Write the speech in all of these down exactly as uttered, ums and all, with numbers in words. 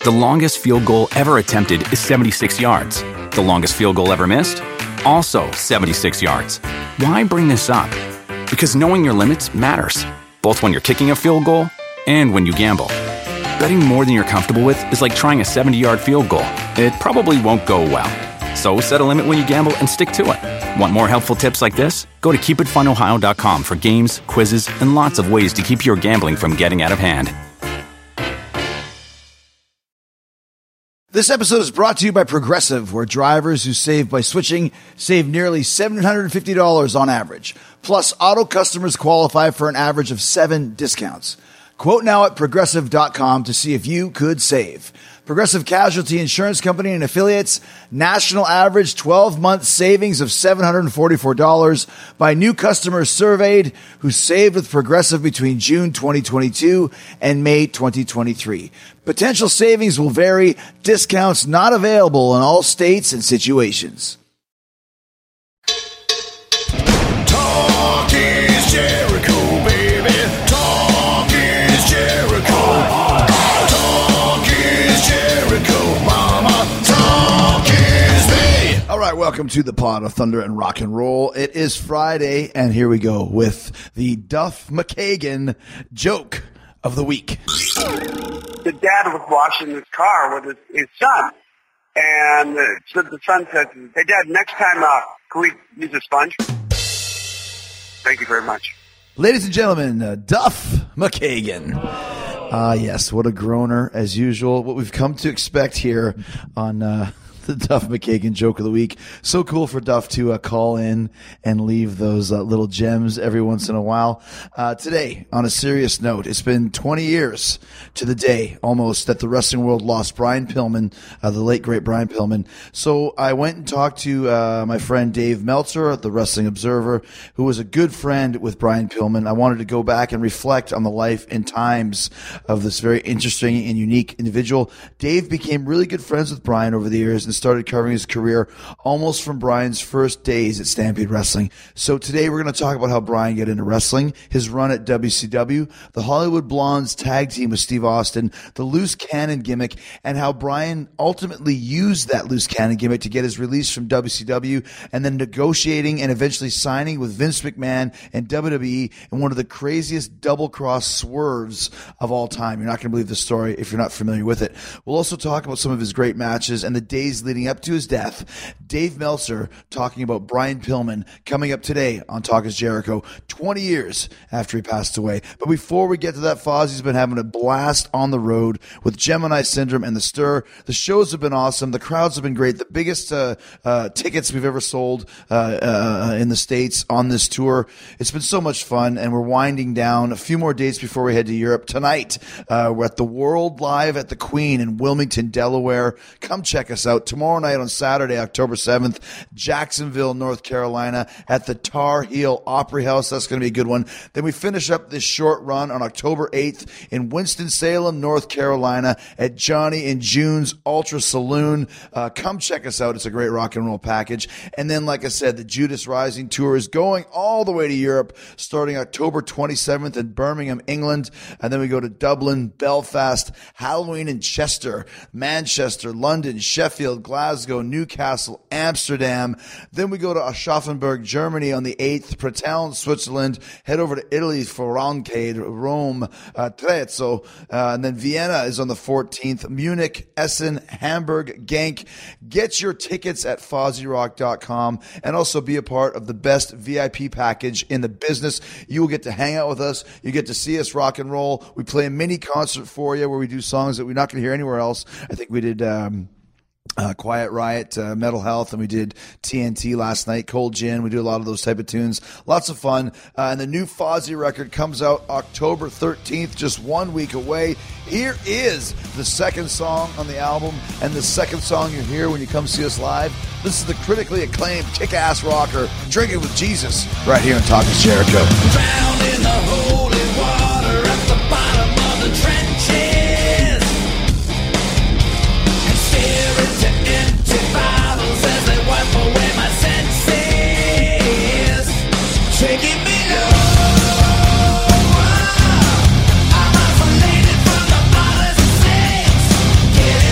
The longest field goal ever attempted is seventy-six yards. The longest field goal ever missed? Also seventy-six yards. Why bring this up? Because knowing your limits matters, both when you're kicking a field goal and when you gamble. Betting more than you're comfortable with is like trying a seventy-yard field goal. It probably won't go well. So set a limit when you gamble and stick to it. Want more helpful tips like this? Go to keep it fun ohio dot com for games, quizzes, and lots of ways to keep your gambling from getting out of hand. This episode is brought to you by Progressive, where drivers who save by switching save nearly seven hundred fifty dollars on average. Plus, auto customers qualify for an average of seven discounts. Quote now at progressive dot com to see if you could save. Progressive Casualty Insurance Company and Affiliates, national average twelve-month savings of seven hundred forty-four dollars by new customers surveyed who saved with Progressive between June twenty twenty-two and May twenty twenty-three. Potential savings will vary. Discounts not available in all states and situations. Talk is Jericho, baby. Talk is Jericho. Talk is Jericho, mama. Talk is me. All right, welcome to the Pod of Thunder and Rock and Roll. It is Friday, and here we go with the Duff McKagan joke of the week. The dad was washing his car with his, his son, and uh, so the son said, "Hey, Dad, next time, uh, can we use a sponge?" Thank you very much. Ladies and gentlemen, uh, Duff McKagan. Ah, uh, yes, what a groaner, as usual. What we've come to expect here on uh, the Duff McKagan joke of the week. So cool for Duff to uh, call in and leave those uh, little gems every once in a while. Uh, today, on a serious note, it's been twenty years to the day almost that the wrestling world lost Brian Pillman, uh, the late great Brian Pillman. So I went and talked to uh, my friend Dave Meltzer at the Wrestling Observer, who was a good friend with Brian Pillman. I wanted to go back and reflect on the life and times of this very interesting and unique individual. Dave became really good friends with Brian over the years and started covering his career almost from Brian's first days at Stampede Wrestling. So today we're going to talk about how Brian got into wrestling, his run at W C W, the Hollywood Blondes tag team with Steve Austin, the loose cannon gimmick, and how Brian ultimately used that loose cannon gimmick to get his release from W C W, and then negotiating and eventually signing with Vince McMahon and W W E in one of the craziest double-cross swerves of all time. You're not going to believe the story if you're not familiar with it. We'll also talk about some of his great matches and the days leading up to his death. Dave Meltzer talking about Brian Pillman coming up today on Talk is Jericho, twenty years after he passed away. But before we get to that, Fozzie's been having a blast on the road with Gemini Syndrome and The Stir. The shows have been awesome. The crowds have been great. The biggest uh, uh, tickets we've ever sold uh, uh, in the States on this tour. It's been so much fun, and we're winding down a few more dates before we head to Europe. Tonight, uh, we're at the World Live at the Queen in Wilmington, Delaware. Come check us out. Tomorrow night on Saturday, October seventh, Jacksonville, North Carolina at the Tar Heel Opry House. That's going to be a good one. Then we finish up this short run on October eighth in Winston-Salem, North Carolina at Johnny and June's Ultra Saloon. Uh, come check us out. It's a great rock and roll package. And then, like I said, the Judas Rising Tour is going all the way to Europe starting October twenty-seventh in Birmingham, England. And then we go to Dublin, Belfast, Halloween in Chester, Manchester, London, Sheffield, Glasgow, Newcastle, Amsterdam. Then we go to Aschaffenburg, Germany on the eighth, Prattalen, Switzerland, head over to Italy for Roncade, Rome, uh, Trezzo, uh, and then Vienna is on the fourteenth, Munich, Essen, Hamburg, Genk. Get your tickets at Fozzy Rock dot com and also be a part of the best V I P package in the business. You will get to hang out with us. You get to see us rock and roll. We play a mini concert for you where we do songs that we're not going to hear anywhere else. I think we did um, uh, Quiet Riot, uh, Metal Health, and we did T N T last night, Cold Gin. We do a lot of those type of tunes. Lots of fun. Uh, and the new Fozzy record comes out October thirteenth, just one week away. Here is the second song on the album and the second song you hear when you come see us live. This is the critically acclaimed kick-ass rocker, Drinking with Jesus, right here on Talk is Jericho. Drowned in the holy water at the bottom of the trenches, and stare into empty bottles as they wipe away my senses, taking me low. I'm isolated from the bodies and saints, getting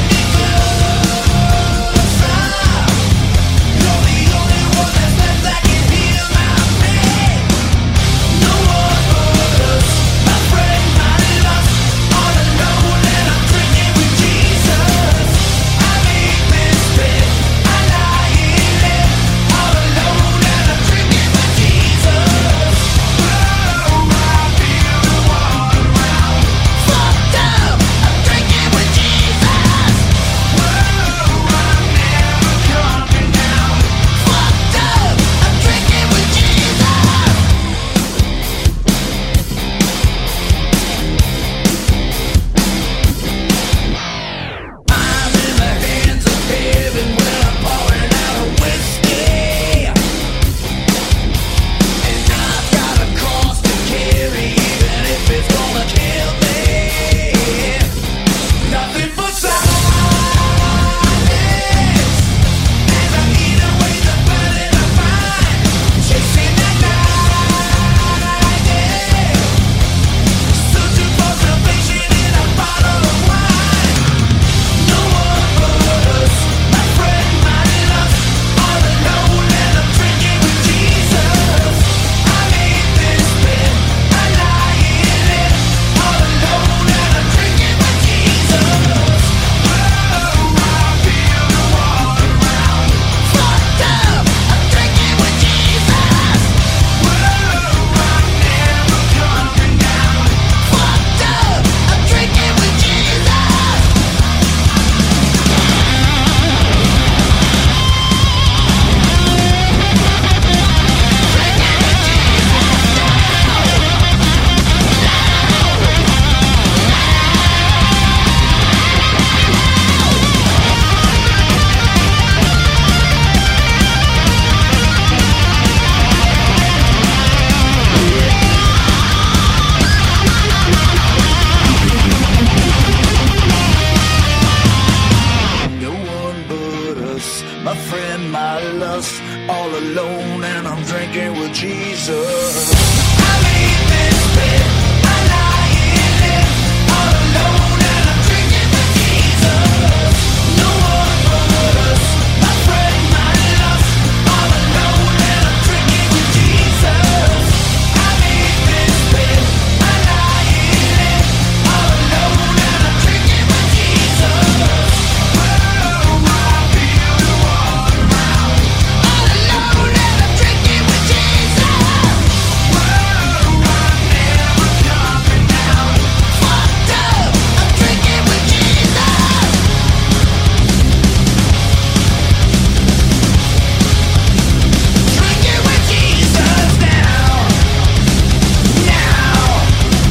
us, all alone, and I'm drinking with Jesus. I leave this bed, I lie in it, all alone, and I'm drinking with Jesus. No one but us, my friend, my love, all alone, and I'm drinking with Jesus. I leave this bed, I lie in it, all alone, and I'm drinking with Jesus. Oh, my beautiful one round, all alone, and I'm drinking with Jesus. Whoa, I'm never coming down. Fucked up, I'm drinking with Jesus. Drinking with Jesus now. Now.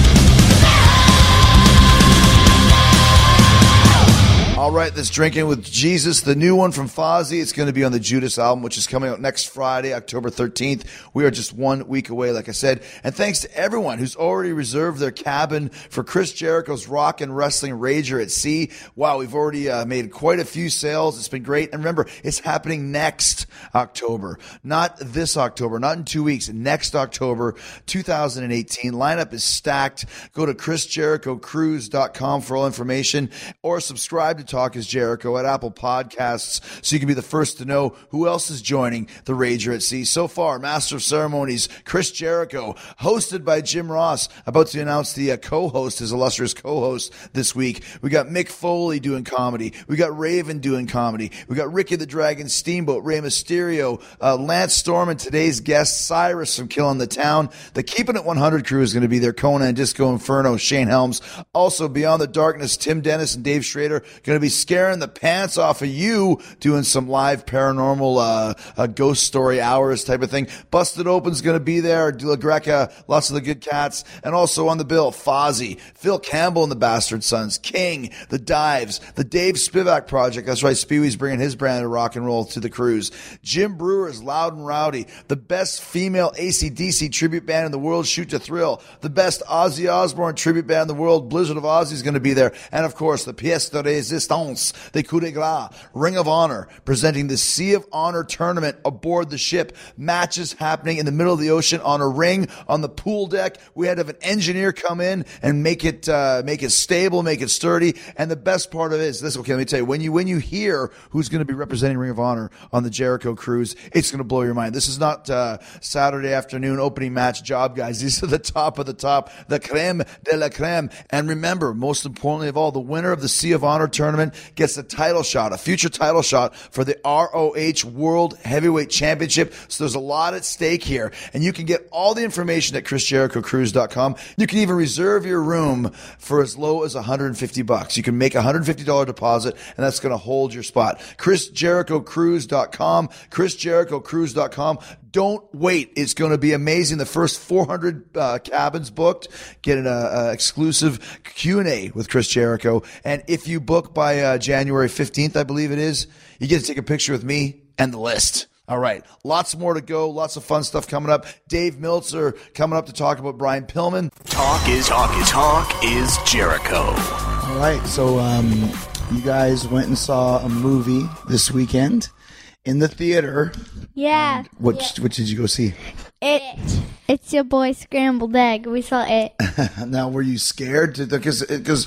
All right, this Drinking with Jesus, the new one from Fozzy. It's going to be on the Judas album, which is coming out next Friday, October thirteenth. We are just one week away, like I said. And thanks to everyone who's already reserved their cabin for Chris Jericho's Rock and Wrestling Rager at Sea. Wow, we've already uh, made quite a few sales. It's been great. And remember, it's happening next October, not this October, not in two weeks, next October, two thousand eighteen. Lineup is stacked. Go to chris jericho cruise dot com for all information, or subscribe to Talk is Jericho at Apple Podcasts so you can be the first to know who else is joining the Rager at Sea. So far, Master of Ceremonies, Chris Jericho, hosted by Jim Ross, about to announce the uh, co-host, his illustrious co-host this week. We got Mick Foley doing comedy. We got Raven doing comedy. We got Ricky the Dragon Steamboat, Rey Mysterio, uh, Lance Storm, and today's guest, Cyrus from Killing the Town. The Keeping It one hundred crew is going to be there. Conan and Disco Inferno, Shane Helms. Also, Beyond the Darkness, Tim Dennis and Dave Schrader going to be scaring the pants off of you, doing some live paranormal uh, uh, ghost story hours type of thing. Busted Open's going to be there. De La Greca, lots of the good cats. And also on the bill, Fozzy, Phil Campbell and the Bastard Sons, King, The Dives, the Dave Spivak Project. That's right, Speewy's bringing his brand of rock and roll to the cruise. Jim Brewer's Loud and Rowdy, the best female A C D C tribute band in the world, Shoot to Thrill, the best Ozzy Osbourne tribute band in the world, Blizzard of Ozzy, is going to be there. And of course, the pièce de résistance, the coup de grace, Ring of Honor, presenting the Sea of Honor tournament aboard the ship. Matches happening in the middle of the ocean on a ring on the pool deck. We had to have an engineer come in and make it uh, make it stable, make it sturdy. And the best part of it is this. Okay, let me tell you, when you when you hear who's going to be representing Ring of Honor on the Jericho cruise, it's going to blow your mind. This is not uh, Saturday afternoon opening match job guys. These are the top of the top, the creme de la creme. And remember, most importantly of all, the winner of the Sea of Honor tournament gets a title shot, a future title shot for the R O H World Heavyweight Championship. So there's a lot at stake here. And you can get all the information at chris jericho cruise dot com. You can even reserve your room for as low as one hundred fifty bucks. You can make a one hundred fifty dollars deposit, and that's going to hold your spot. chris jericho cruise dot com, chris jericho cruise dot com. Don't wait. It's going to be amazing. The first four hundred uh, cabins booked, get an uh, uh, exclusive Q and A with Chris Jericho. And if you book by uh, January fifteenth, I believe it is, you get to take a picture with me and the list. All right. Lots more to go. Lots of fun stuff coming up. Dave Meltzer coming up to talk about Brian Pillman. Talk is talk is talk is Jericho. All right. So um, you guys went and saw a movie this weekend in the theater. Yeah. Which yeah. which did you go see? It. It's your boy Scrambled Egg. We saw it. Now, were you scared? Because because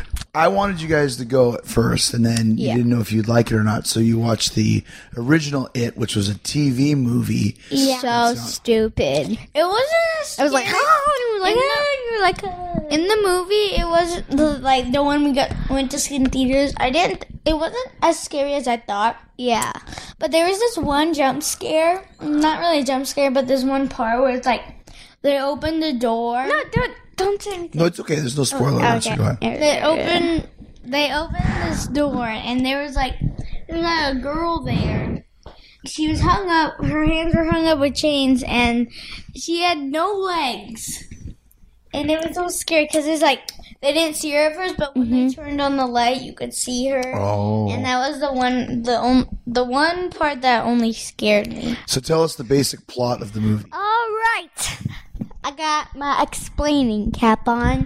I wanted you guys to go at first, and then you Yeah. didn't know if you'd like it or not. So you watched the original It, which was a T V movie. Yeah. So stupid. It wasn't. It was like, oh, like, oh, you were like, oh. In the movie, it wasn't the, like the one we got went to see in theaters. I didn't. It wasn't as scary as I thought. Yeah, but there was this one jump scare. Not really a jump scare, but there's one part where it's like they open the door. No, don't don't say anything. No, it's okay. There's no spoiler. Oh, okay. So go ahead. They open they opened this door, and there was like there was like a girl there. She was hung up. Her hands were hung up with chains, and she had no legs. And it was so scary because it's like they didn't see her at first, but when mm-hmm. they turned on the light, you could see her. Oh. And that was the one, the on, the one part that only scared me. So tell us the basic plot of the movie. All right. I got my explaining cap on.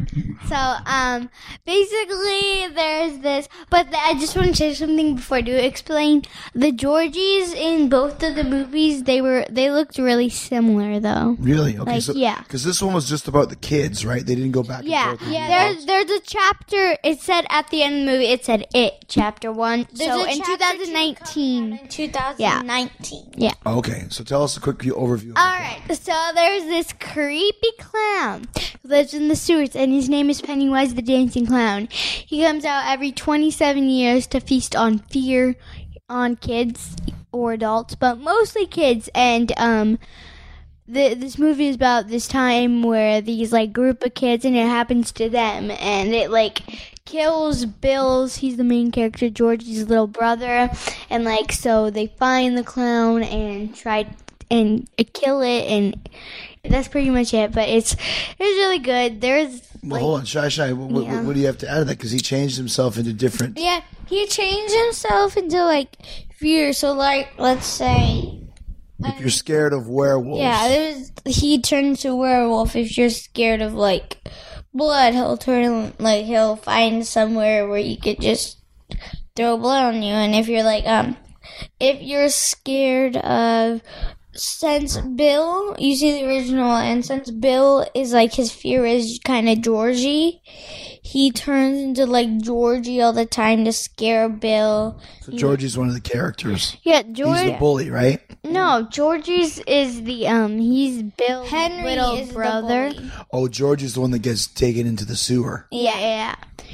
So, um, basically, there's this, but I just want to say something before I do explain. The Georgies in both of the movies, they were, they looked really similar, though. Really? Okay. Like, so, yeah. Because this one was just about the kids, right? They didn't go back. Yeah, and forth. yeah. There's there's a chapter. It said at the end of the movie. It said it chapter one. There's so a in chapter twenty two nineteen. In twenty nineteen. Yeah. Okay. So tell us a quick overview. Of All right. So there's this creepy clown who lives in the sewers, and his name is Pennywise the Dancing Clown. He comes out every twenty-seven years to feast on fear on kids or adults, but mostly kids. And um. The, this movie is about this time where these like group of kids and it happens to them, and it like kills Bill's, he's the main character, Georgie's little brother, and like so they find the clown and try and kill it, and that's pretty much it. But it's it's really good. There's well, like, hold on, Shy Shy. What, what, Yeah. what do you have to add to that? Because he changed himself into different. Yeah, he changed himself into like fear. So like, let's say. If you're scared of werewolves. Yeah, there's he turns to a werewolf. If you're scared of like blood, he'll turn like he'll find somewhere where you could just throw blood on you. And if you're like um, if you're scared of since Bill, you see the original, and since Bill is like his fear is kind of Georgie, he turns into like Georgie all the time to scare Bill. So Georgie's one of the characters. yeah, He's George. the bully, right? No, Georgie's is the um. He's Bill's Henry little is brother. the bully. Oh, George is the one that gets taken into the sewer. Yeah, yeah.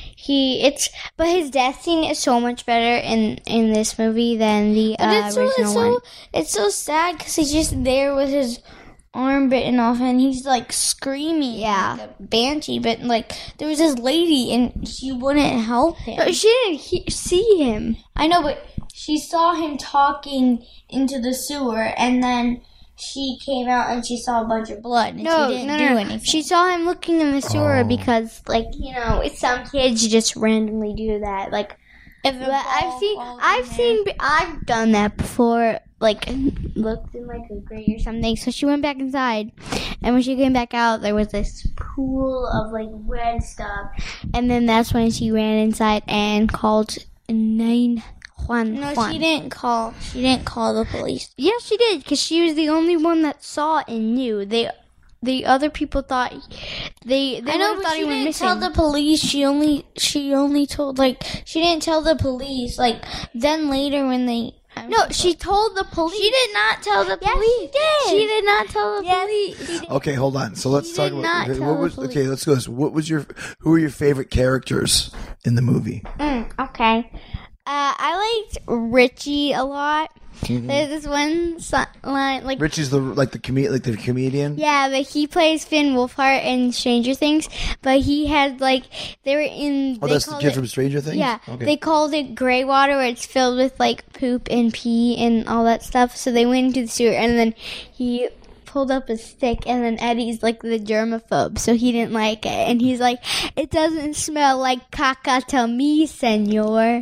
He it's but his death scene is so much better in in this movie than the But uh, it's so original it's one. so it's so sad because he's just there with his arm bitten off and he's like screaming Yeah. like a banshee. But like there was this lady and she wouldn't help him. But she didn't he- see him. I know, but she saw him talking into the sewer, and then she came out and she saw a bunch of blood, and No, she didn't no, do no. anything. She saw him looking in the sewer Oh. because, like, you know, it's some kids just randomly do that. Like, If a but I've ball seen, falls in I've there- seen, I've done that before. Like, looked in like a grate or something. So she went back inside, and when she came back out, there was this pool of like red stuff, and then that's when she ran inside and called nine. Juan, No, Juan. she didn't call. She didn't call the police. Yes, she did, because she was the only one that saw it and knew. They, the other people thought they. they I know, would've but thought she he went didn't missing. tell the police. She only she only told like she didn't tell the police. Like then later when they No, she told the police. she did not tell the Yes, police. she did. She did not tell the Yes, police. she did. Okay, hold on. So let's He talk did about not okay, tell what the was police. okay. Let's go. So what was your who were your favorite characters in the movie? Mm, okay. Uh, I liked Richie a lot. There's this one so- line, like Richie's the like the com- like the comedian. yeah, but he plays Finn Wolfhard in Stranger Things. But he had like they were in. Oh, they that's the called kid it- from Stranger Things. Yeah, Okay. they called it gray water, where it's filled with like poop and pee and all that stuff. So they went into the sewer, and then he pulled up a stick, and then Eddie's like the germaphobe, so he didn't like it, and he's like, "It doesn't smell like caca to me, senor,"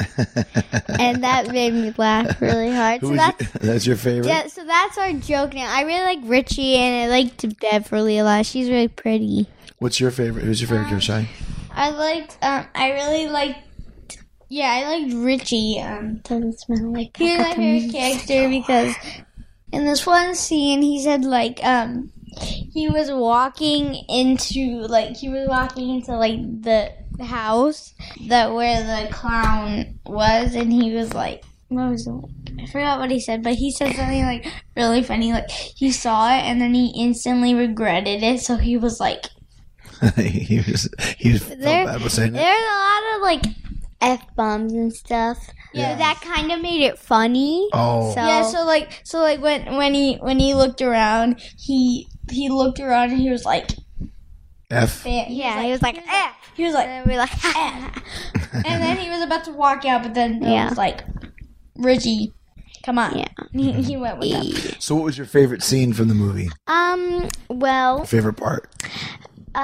and that made me laugh really hard. Who So was that's your, that's your favorite? yeah, so that's our joke now. I really like Richie, and I liked Beverly a lot. She's really pretty. What's your favorite? Who's your favorite character? Shy? I liked. Um, I really liked. Yeah, I liked Richie. Um, Doesn't smell like He's my caca to me. favorite character because in this one scene, he said like um he was walking into like he was walking into like the house that where the clown was, and he was like, what was it? I forgot what he said, but he said something like really funny. Like he saw it and then he instantly regretted it, so he was like, he was he was felt There- bad about saying it. There's a lot of like f bombs and stuff. Yeah. So that kind of made it funny. Oh. So, yeah. So like so like when when he when he looked around, he he looked around and he was like. F. yeah, he was like, eh. He was like, And we were like, and then he was about to walk out, but then Yeah. it was like, Richie, come on. Yeah. He, he went with them. So what was your favorite scene from the movie? um, well, Favorite part? uh,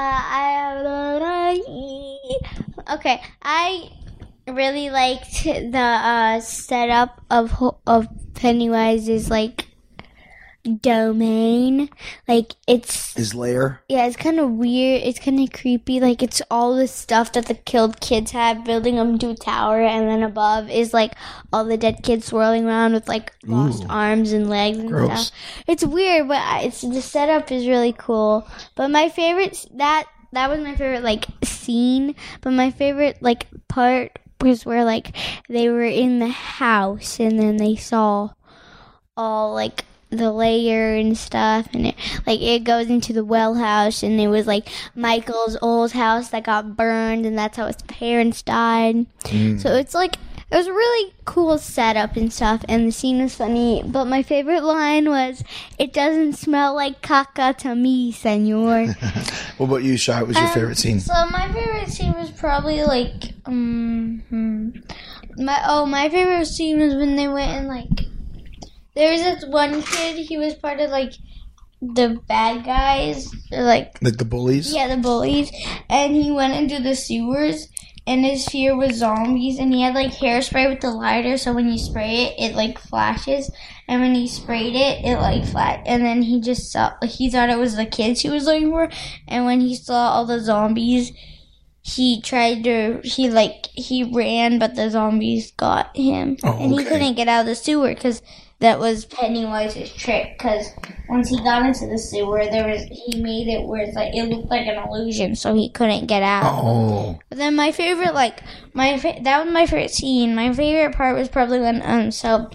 I, okay, I really liked the uh, setup of Ho- of Pennywise's like domain. Like, it's His lair. yeah, it's kind of weird. It's kind of creepy. Like, it's all this stuff that the killed kids have, building them to a tower, and then above is like all the dead kids swirling around with like lost Ooh. arms and legs and Gross. stuff. It's weird, but I- it's the setup is really cool. But my favorite that that was my favorite like scene. But my favorite like part was where like they were in the house and then they saw all like the layer and stuff, and it like it goes into the well house, and it was like Michael's old house that got burned, and that's how his parents died. So it's like it was a really cool setup and stuff, and the scene was funny. But my favorite line was, "It doesn't smell like caca to me, senor." What about you, Shai? What was your Um, favorite scene? So my favorite scene was probably like um hmm. my oh my favorite scene was when they went and like there was this one kid, he was part of like the bad guys, or like Like the bullies? yeah, the bullies, and he went into the sewers, and his fear was zombies, and he had like hairspray with the lighter, so when you spray it, it like flashes, and when he sprayed it, it like flat, and then he just saw, he thought it was the kids he was looking for, and when he saw all the zombies, he tried to, he like, he ran, but the zombies got him, Oh, and he okay. couldn't get out of the sewer, because that was Pennywise's trick, because once he got into the sewer, there was he made it where it's like it looked like an illusion, so he couldn't get out. Oh. But then my favorite, like my fa- that was my favorite scene. My favorite part was probably when um so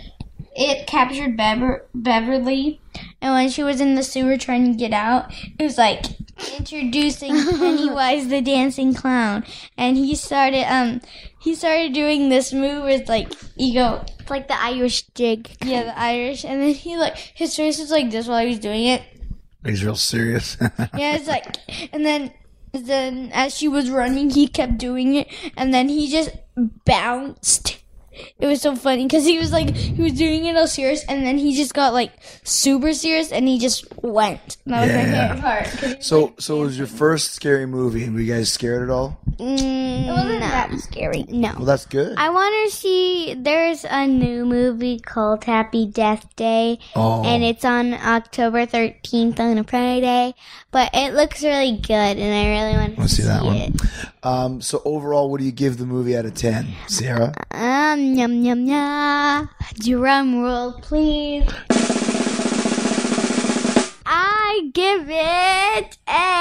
it captured Bever- Beverly, and when she was in the sewer trying to get out, it was like introducing Pennywise the dancing clown, and he started um he started doing this move where it's like you go. It's like the Irish jig. Yeah, the Irish, and then he like his face was like this while he was doing it. He's real serious. Yeah, it's like, and then then as she was running, he kept doing it, and then he just bounced. It was so funny because he was like he was doing it all serious, and then he just got like super serious, and he just went. And that was my Yeah. favorite part. 'cause he was, So, like, so it was your first scary movie. Were you guys scared at all? Mm, it wasn't no. that scary. No. Well, that's good. I want to see. There's a new movie called Happy Death Day, Oh. and it's on October thirteenth on a Friday. But it looks really good, and I really want to Let's see that one. it. Um, so overall, what do you give the movie out of ten, Sierra? Um, yum yum yum. Drum roll, please. I give it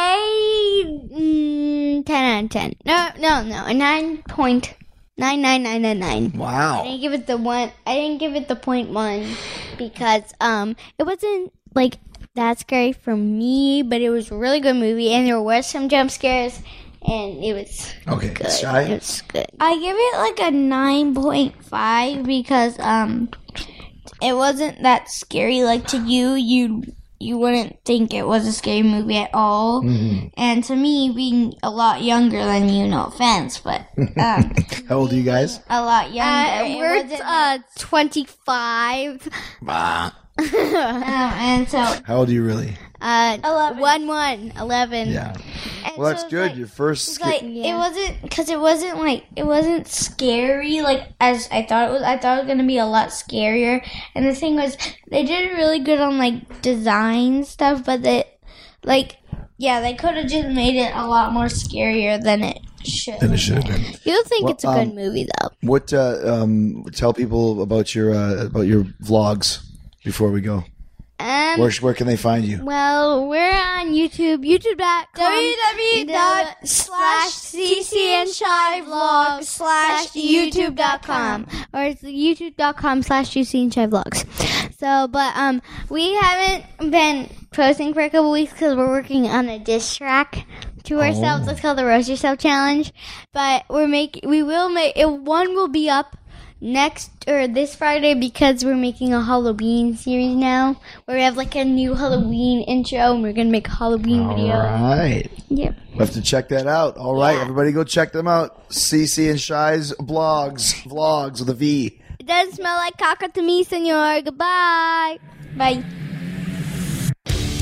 a mm, ten out of ten. No, no, no, a nine point nine nine nine nine nine. I Wow. didn't give it the one. I didn't give it the point one because um it wasn't like that scary for me, but it was a really good movie, and there were some jump scares, and it was Okay, good. Shy? It was good. I give it like a nine point five because um it wasn't that scary. Like to you, you you wouldn't think it was a scary movie at all. Mm-hmm. And to me, being a lot younger than you, no offense, but um, How old are you guys? a lot younger. Uh, it we're wasn't uh twenty-five. Ah. um, and so How old are you really? Uh, Eleven. one one eleven. Yeah. and Well, that's so it's good. like- Your first. It's sca- like Yeah. it wasn't because it wasn't like it wasn't scary like as I thought it was. I thought it was gonna be a lot scarier. And the thing was, they did really good on like design stuff, but they like yeah, they could have just made it a lot more scarier than it should. Than it should have been. You think Well, it's a good um, movie though? What? Uh, um, tell people about your uh, about your vlogs before we go. Um, Where where can they find you? well, we're on YouTube. YouTube dot com www dot slash cc and shy vlogs slash youtube dot com or it's youtube dot com slash cc and shy vlogs. So, but um, we haven't been posting for a couple weeks because we're working on a diss track to ourselves. It's called the Roast Yourself Challenge. But we're making, we will make it. One will be up next or this Friday because we're making a Halloween series now where we have like a new Halloween intro and we're gonna make a Halloween video. All right. Yep. We'll have to check that out. All right, Yeah. everybody go check them out. Cece and Shy's blogs, vlogs with a V. It doesn't smell like caca to me, senor. Goodbye. Bye.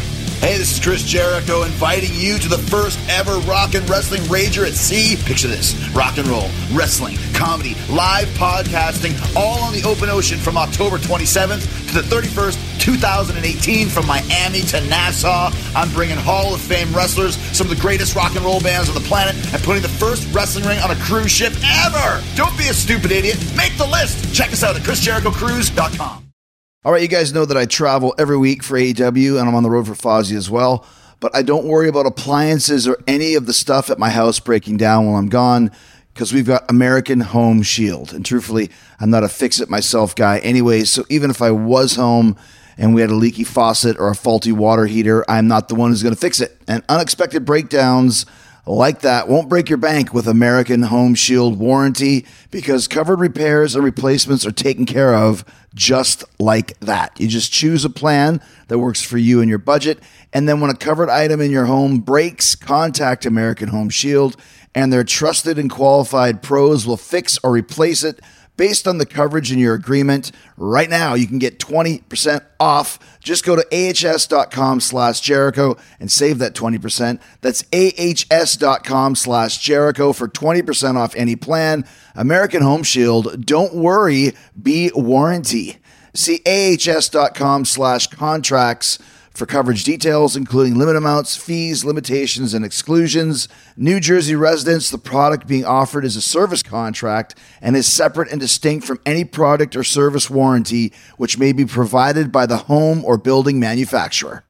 Hey, this is Chris Jericho inviting you to the first ever Rock and Wrestling Rager at Sea. Picture this, rock and roll, wrestling, comedy, live podcasting, all on the open ocean from October twenty-seventh to the thirty-first, two thousand eighteen, from Miami to Nassau. I'm bringing Hall of Fame wrestlers, some of the greatest rock and roll bands on the planet, and putting the first wrestling ring on a cruise ship ever. Don't be a stupid idiot. Make the list. Check us out at chris jericho cruise dot com. All right, you guys know that I travel every week for A E W, and I'm on the road for Fozzy as well. But I don't worry about appliances or any of the stuff at my house breaking down while I'm gone, because we've got American Home Shield. And truthfully, I'm not a fix-it-myself guy anyway, so even if I was home and we had a leaky faucet or a faulty water heater, I'm not the one who's going to fix it. And unexpected breakdowns like that won't break your bank with American Home Shield warranty, because covered repairs and replacements are taken care of just like that. You just choose a plan that works for you and your budget, and then when a covered item in your home breaks, contact American Home Shield, and their trusted and qualified pros will fix or replace it based on the coverage in your agreement. Right now, you can get twenty percent off. Just go to ahs.com slash Jericho and save that twenty percent. That's ahs.com slash Jericho for twenty percent off any plan. American Home Shield, don't worry, be warranty. See ahs.com slash contracts for coverage details, including limit amounts, fees, limitations, and exclusions. New Jersey residents, the product being offered is a service contract and is separate and distinct from any product or service warranty which may be provided by the home or building manufacturer.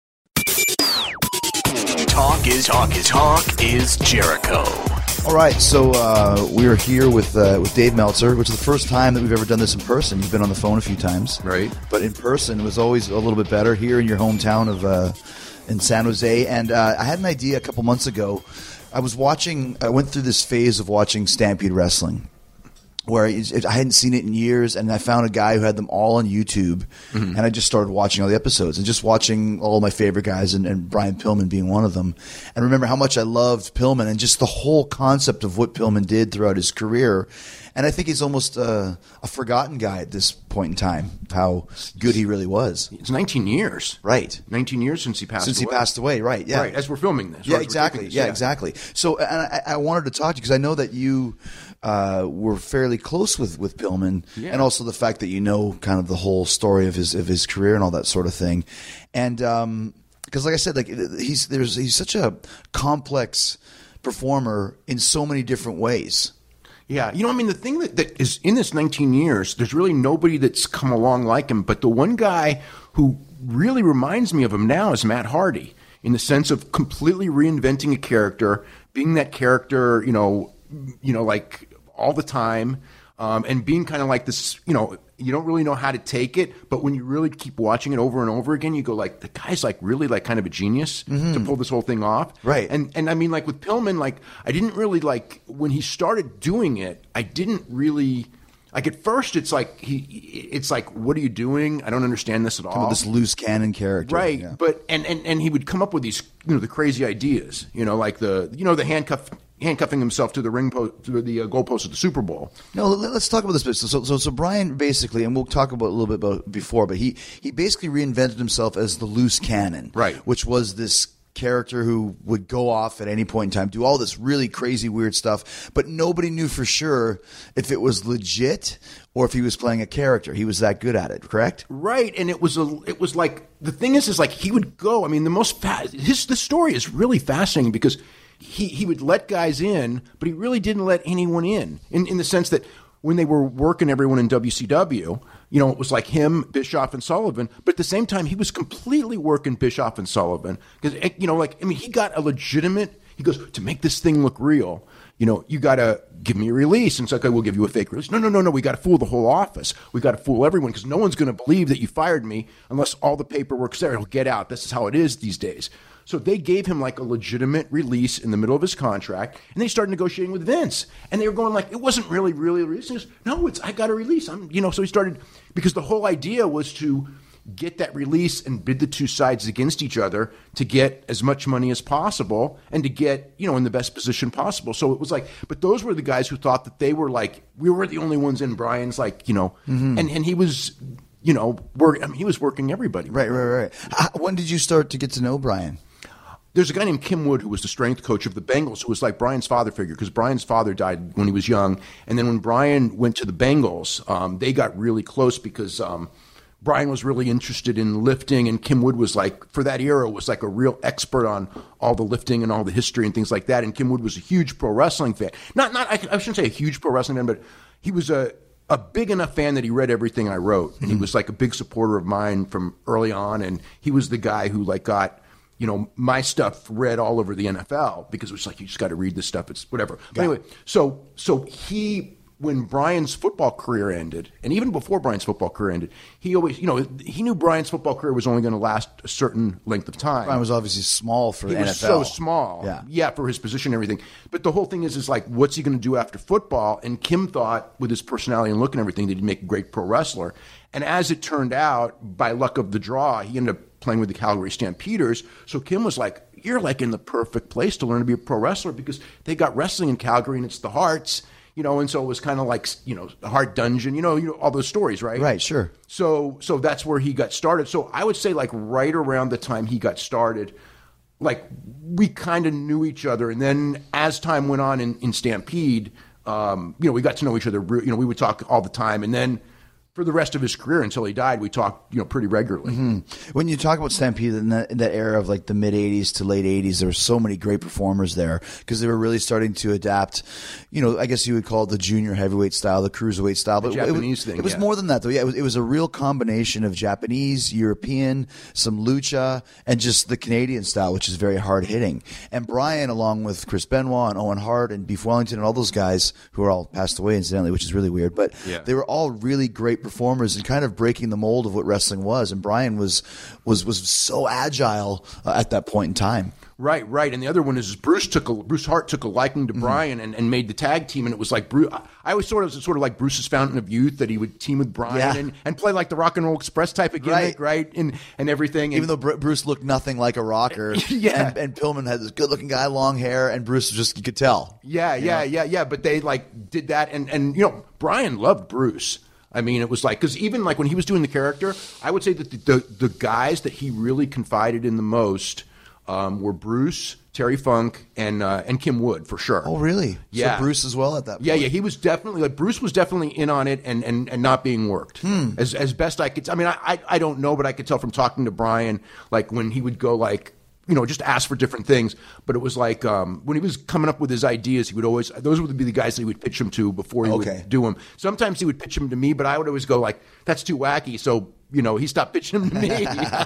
Talk is talk is talk is Jericho. All right, so uh, we are here with uh, with Dave Meltzer, which is the first time that we've ever done this in person. You've been on the phone a few times, right? But in person was always a little bit better here in your hometown of uh, in San Jose. And uh, I had an idea a couple months ago. I was watching. I went through this phase of watching Stampede Wrestling, where I hadn't seen it in years, and I found a guy who had them all on YouTube, mm-hmm. and I just started watching all the episodes and just watching all my favorite guys, and, and Brian Pillman being one of them. And remember how much I loved Pillman and just the whole concept of what Pillman did throughout his career. And I think he's almost a, a forgotten guy at this point in time, how good he really was. It's nineteen years. Right. nineteen years since he passed since away. Since he passed away, right, yeah. Right, as we're filming this. Yeah, right, exactly. This, yeah, yeah, exactly. So and I, I wanted to talk to you because I know that you uh, were fairly close with, with Pillman, yeah. and also the fact that you know kind of the whole story of his of his career and all that sort of thing. And um, because like I said, like he's there's he's such a complex performer in so many different ways. Yeah, you know, I mean, the thing that, that is in this nineteen years, there's really nobody that's come along like him. But the one guy who really reminds me of him now is Matt Hardy, in the sense of completely reinventing a character, being that character, you know, you know, like all the time, um, and being kind of like this, you know, you don't really know how to take it, but when you really keep watching it over and over again, you go like, the guy's like really like kind of a genius mm-hmm. to pull this whole thing off. Right. And and I mean, like with Pillman, like I didn't really like when he started doing it, I didn't really like at first it's like he it's like, what are you doing? I don't understand this at all. Kind of this loose cannon character. Right. Yeah. But and, and, and he would come up with these, you know, the crazy ideas, you know, like the you know, the handcuff handcuffing himself to the ring post, to the uh, goalpost of the Super Bowl. No, let's talk about this bit. So, so, so Brian basically, and we'll talk about a little bit about before, but he he basically reinvented himself as the loose cannon, right? Which was this character who would go off at any point in time, do all this really crazy, weird stuff, but nobody knew for sure if it was legit or if he was playing a character. He was that good at it, correct? Right, and it was a, it was like the thing is, is like he would go. I mean, the most fa- his the story is really fascinating because. He he would let guys in, but he really didn't let anyone in, in, in the sense that when they were working everyone in W C W, you know, it was like him, Bischoff, and Sullivan. But at the same time, he was completely working Bischoff and Sullivan. Because, you know, like, I mean, he got a legitimate, he goes, to make this thing look real, you know, you got to give me a release. And it's like, okay, we'll give you a fake release. No, no, no, no. We got to fool the whole office. We got to fool everyone because no one's going to believe that you fired me unless all the paperwork's there. It'll get out. This is how it is these days. So they gave him like a legitimate release in the middle of his contract, and they started negotiating with Vince. And they were going like, it wasn't really, really a release. He goes, no, it's I got a release. I'm, you know. So he started because the whole idea was to get that release and bid the two sides against each other to get as much money as possible and to get, you know, in the best position possible. So it was like, but those were the guys who thought that they were like, we were the only ones in. Brian's like, you know, mm-hmm. and and he was. you know, work, I mean, he was working everybody. Right, right, right. Uh, When did you start to get to know Brian? There's a guy named Kim Wood who was the strength coach of the Bengals, who was like Brian's father figure, because Brian's father died when he was young. And then when Brian went to the Bengals, um, they got really close because um, Brian was really interested in lifting, and Kim Wood was like, for that era, was like a real expert on all the lifting and all the history and things like that. And Kim Wood was a huge pro wrestling fan. Not, not I, I shouldn't say a huge pro wrestling fan, but he was a a big enough fan that he read everything I wrote, and he was like a big supporter of mine from early on. And he was the guy who like got, you know, my stuff read all over the N F L because it was like, you just got to read this stuff. It's whatever. But anyway, so so he, when Brian's football career ended, and even before Brian's football career ended, he always, you know, he knew Brian's football career was only going to last a certain length of time. Brian was obviously small for He the was N F L. so small. Yeah. Yeah, for his position and everything. But the whole thing is, is like, what's he going to do after football? And Kim thought, with his personality and look and everything, that he'd make a great pro wrestler. And as it turned out, by luck of the draw, he ended up playing with the Calgary Stampeders. So Kim was like, you're like in the perfect place to learn to be a pro wrestler, because they got wrestling in Calgary and it's the Hearts, you know, and so it was kind of like, you know, the Heart Dungeon, you know, you know, all those stories, right? Right, sure. So so that's where he got started. So I would say like right around the time he got started, like we kind of knew each other. And then as time went on in, in Stampede, um, you know, we got to know each other. You know, we would talk all the time. And then for the rest of his career until he died, we talked, you know, pretty regularly. Mm-hmm. When you talk about Stampede in that, in that era of like the mid eighties to late eighties, there were so many great performers there because they were really starting to adapt, you know, I guess you would call it the junior heavyweight style, the cruiserweight style. But The it, Japanese it, thing, It was yeah. more than that, though. Yeah, it was, it was a real combination of Japanese, European, some lucha, and just the Canadian style, which is very hard hitting. And Brian, along with Chris Benoit and Owen Hart and Beef Wellington and all those guys who are all passed away, incidentally, which is really weird, but Yeah. they were all really great performers and kind of breaking the mold of what wrestling was. And Brian was was was so agile uh, at that point in time. Right, right. And the other one is Bruce took a, Bruce Hart took a liking to Brian and, and made the tag team, and it was like Bruce. I always sort of it was sort of like Bruce's Fountain of Youth, that he would team with Brian Yeah. and, and play like the Rock and Roll Express type of gimmick, Right. right? And and everything. And, Even though Br- Bruce looked nothing like a rocker, Yeah. and, and Pillman had this good-looking guy, long hair, and Bruce was just, you could tell. yeah, yeah, yeah, yeah. But they like did that, and and you know Brian loved Bruce. I mean, it was like, because even like when he was doing the character, I would say that the the, the guys that he really confided in the most um, were Bruce, Terry Funk, and uh, and Kim Wood for sure. Oh, really? Yeah. So Bruce as well at that point? Yeah, yeah, he was definitely like Bruce was definitely in on it and and, and not being worked as as best I could. I mean, I, I I don't know, but I could tell from talking to Brian, like when he would go like, you know, just ask for different things. But it was like um, when he was coming up with his ideas, he would always, those would be the guys that he would pitch them to before he Okay. would do them. Sometimes he would pitch them to me, but I would always go like, that's too wacky. So, you know, he stopped pitching them to me.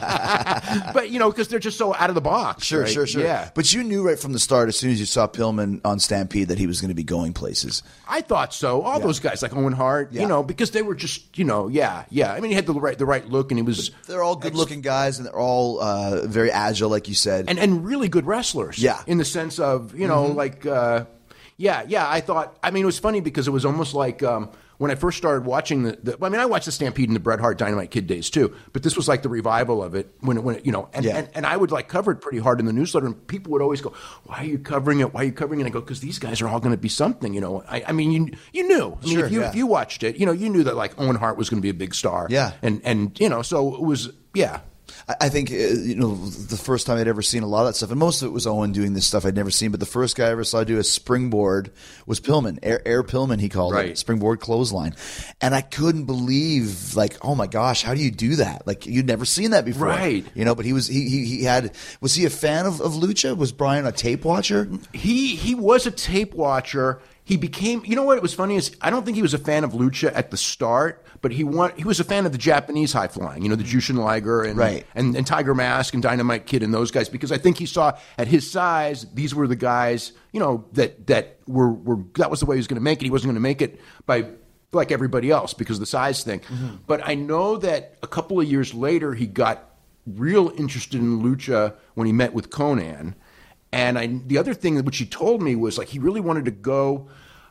But, you know, because they're just so out of the box. Sure, right? sure, sure. Yeah. But you knew right from the start, as soon as you saw Pillman on Stampede, that he was going to be going places. I thought so. All those guys like Owen Hart, Yeah. you know, because they were just, you know, yeah, yeah. I mean, he had the right, the right look, and he was, They're all good-looking guys, and they're all uh, very agile, like you said. and and really good wrestlers. Yeah. in the sense of, you know, like, uh, yeah, yeah. I thought. I mean, it was funny because it was almost like um, when I first started watching the, the. I mean, I watched the Stampede in the Bret Hart Dynamite Kid days too, but this was like the revival of it when it, when it, you know, and, Yeah. and and I would like cover it pretty hard in the newsletter, and people would always go, "Why are you covering it? Why are you covering it?" And I go, "Because these guys are all going to be something." You know, I, I mean, you you knew. I mean, Sure, if you yeah. if you watched it, you know, you knew that like Owen Hart was going to be a big star. Yeah. and and you know, so it was yeah. I I think, uh, you know, the first time I'd ever seen a lot of that stuff, and most of it was Owen doing this stuff I'd never seen, but the first guy I ever saw do a springboard was Pillman. Air, Air Pillman, he called Right. it. Springboard clothesline. And I couldn't believe, like, oh my gosh, how do you do that? Like, you'd never seen that before. Right. You know, but he was, he, he, he had, was he a fan of, of Lucha? Was Brian a tape watcher? He he was a tape watcher. He became, you know what was funny is I don't think he was a fan of lucha at the start, but he want, he was a fan of the Japanese high flying, you know, the Jushin Liger and, Right. and and Tiger Mask and Dynamite Kid and those guys, because I think he saw at his size these were the guys, you know, that that were were that was the way he was going to make it. He wasn't going to make it by like everybody else because of the size thing. But I know that a couple of years later he got real interested in lucha when he met with Conan. And I, the other thing which he told me was like he really wanted to go.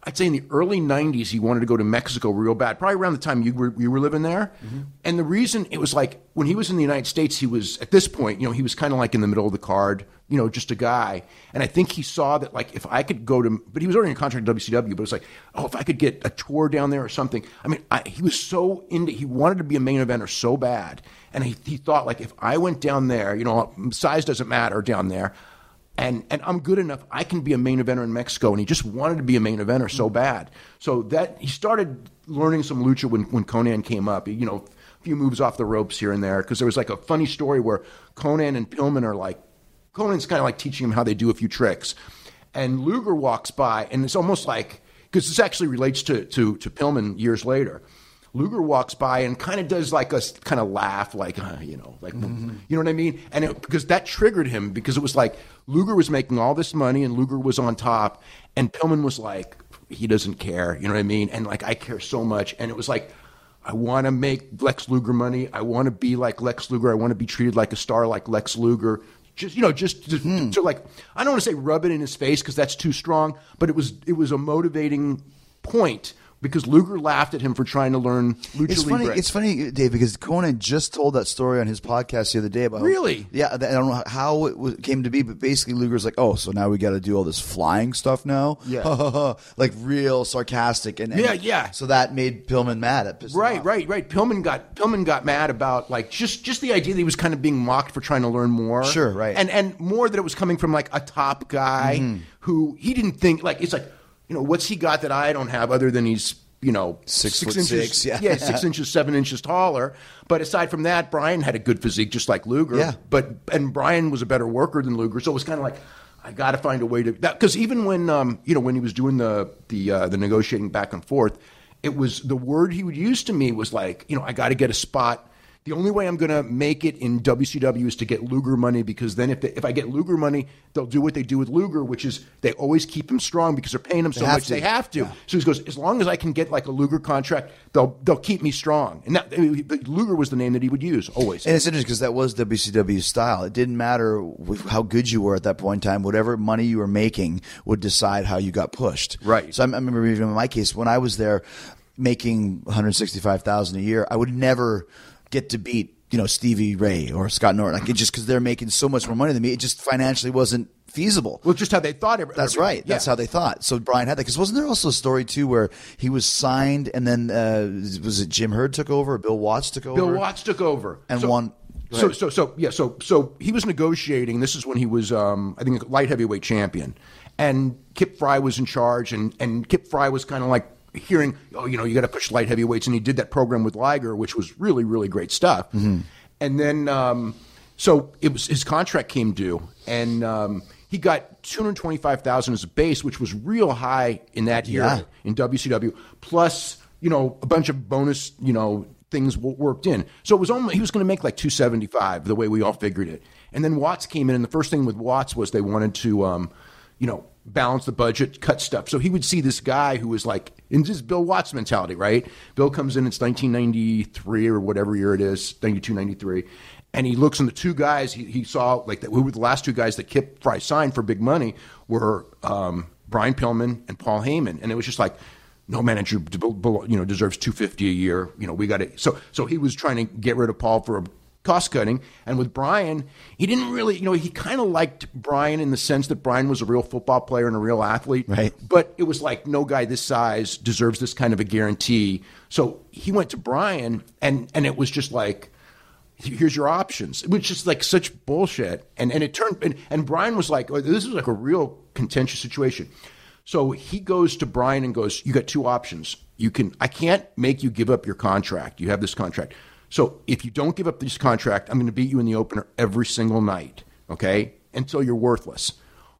I'd say in the early nineties, he wanted to go to Mexico real bad, probably around the time you were, you were living there. Mm-hmm. And the reason it was like when he was in the United States, he was at this point, you know, he was kind of like in the middle of the card, you know, just a guy. And I think he saw that like if I could go to, but he was already in a contract with W C W, but it's like, oh, if I could get a tour down there or something. I mean, I, he was so into, he wanted to be a main eventer so bad. And he, he thought like if I went down there, you know, size doesn't matter down there. And and I'm good enough, I can be a main eventer in Mexico. And he just wanted to be a main eventer so bad. So that he started learning some lucha when, when Konnan came up. You know, a few moves off the ropes here and there. Because there was like a funny story where Konnan and Pillman are like, Konnan's kind of like teaching him how they do a few tricks. And Luger walks by, and it's almost like, because this actually relates to, to, to Pillman years later. Luger walks by and kind of does like a kind of laugh, like, uh, you know, like, mm-hmm. you know what I mean? And it, because that triggered him, because it was like Luger was making all this money and Luger was on top, and Pillman was like, he doesn't care, you know what I mean? And like, I care so much. And it was like, I want to make Lex Luger money. I want to be like Lex Luger. I want to be treated like a star like Lex Luger. Just, you know, just to, mm. to like, I don't want to say rub it in his face because that's too strong, but it was it was a motivating point. Because Luger laughed at him for trying to learn lucha it's libre. Funny, it's funny, Dave, because Konnan just told that story on his podcast the other day about really, yeah. I don't know how it was, came to be, but basically Luger's like, oh, so now we got to do all this flying stuff now, yeah, like real sarcastic, and, and yeah, yeah. So that made Pillman mad at right, right, right. Pillman got Pillman got mad about like just just the idea that he was kind of being mocked for trying to learn more, sure, right, and and more that it was coming from like a top guy mm-hmm. who he didn't think like it's like you know what's he got that I don't have other than he's. You know, six, six foot inches, six, yeah. yeah, six inches, seven inches taller. But aside from that, Brian had a good physique, just like Luger. Yeah. But and Brian was a better worker than Luger, so it was kind of like I got to find a way to because even when um you know when he was doing the the uh, the negotiating back and forth, it was the word he would use to me was like you know I got to get a spot. The only way I'm going to make it in W C W is to get Luger money because then if they, if I get Luger money, they'll do what they do with Luger, which is they always keep him strong because they're paying him so much to. they have to. Yeah. So he goes, as long as I can get like a Luger contract, they'll they'll keep me strong. And that, I mean, Luger was the name that he would use always. And it's interesting because that was W C W's style. It didn't matter how good you were at that point in time. Whatever money you were making would decide how you got pushed. Right. So I remember even in my case, when I was there making one hundred sixty-five thousand dollars a year, I would never get to beat you know, Stevie Ray or Scott Norton, like it just because they're making so much more money than me, it just financially wasn't feasible. Well, just how they thought. It, That's right. Yeah. That's how they thought. So Brian had that because wasn't there also a story too where he was signed and then uh, was it Jim Herd took over or Bill Watts took over? Bill Watts took over and so, won. So so so yeah. So so he was negotiating. This is when he was um, I think light heavyweight champion, and Kip Fry was in charge, and and Kip Fry was kind of like. Hearing, oh, you know, you got to push light heavyweights, and he did that program with Liger, which was really, really great stuff. Mm-hmm. And then, um, so it was his contract came due, and um, he got two hundred twenty-five thousand dollars as a base, which was real high in that year yeah. in W C W. Plus, you know, a bunch of bonus, you know, things w- worked in. So it was only he was going to make like two seventy-five, the way we all figured it. And then Watts came in, and the first thing with Watts was they wanted to, um, you know. balance the budget, cut stuff. So he would see this guy who was like, in this Bill Watts mentality, right? Bill comes in, it's nineteen ninety-three or whatever year it is, ninety-two, ninety-three. And he looks, and the two guys he, he saw, like, who were the last two guys that Kip Fry signed for big money were um, Brian Pillman and Paul Heyman. And it was just like, no manager, you know, deserves two hundred fifty a year. You know, we got to. So, so he was trying to get rid of Paul for a cost cutting. And with Brian, he didn't really, you know, he kind of liked Brian in the sense that Brian was a real football player and a real athlete. Right. But it was like, no guy this size deserves this kind of a guarantee. So he went to Brian, and, and it was just like, here's your options, which is like such bullshit. And and it turned, and, and Brian was like, oh, this is like a real contentious situation. So he goes to Brian and goes, you got two options. You can, I can't make you give up your contract. You have this contract. So if you don't give up this contract, I'm going to beat you in the opener every single night, okay, until you're worthless.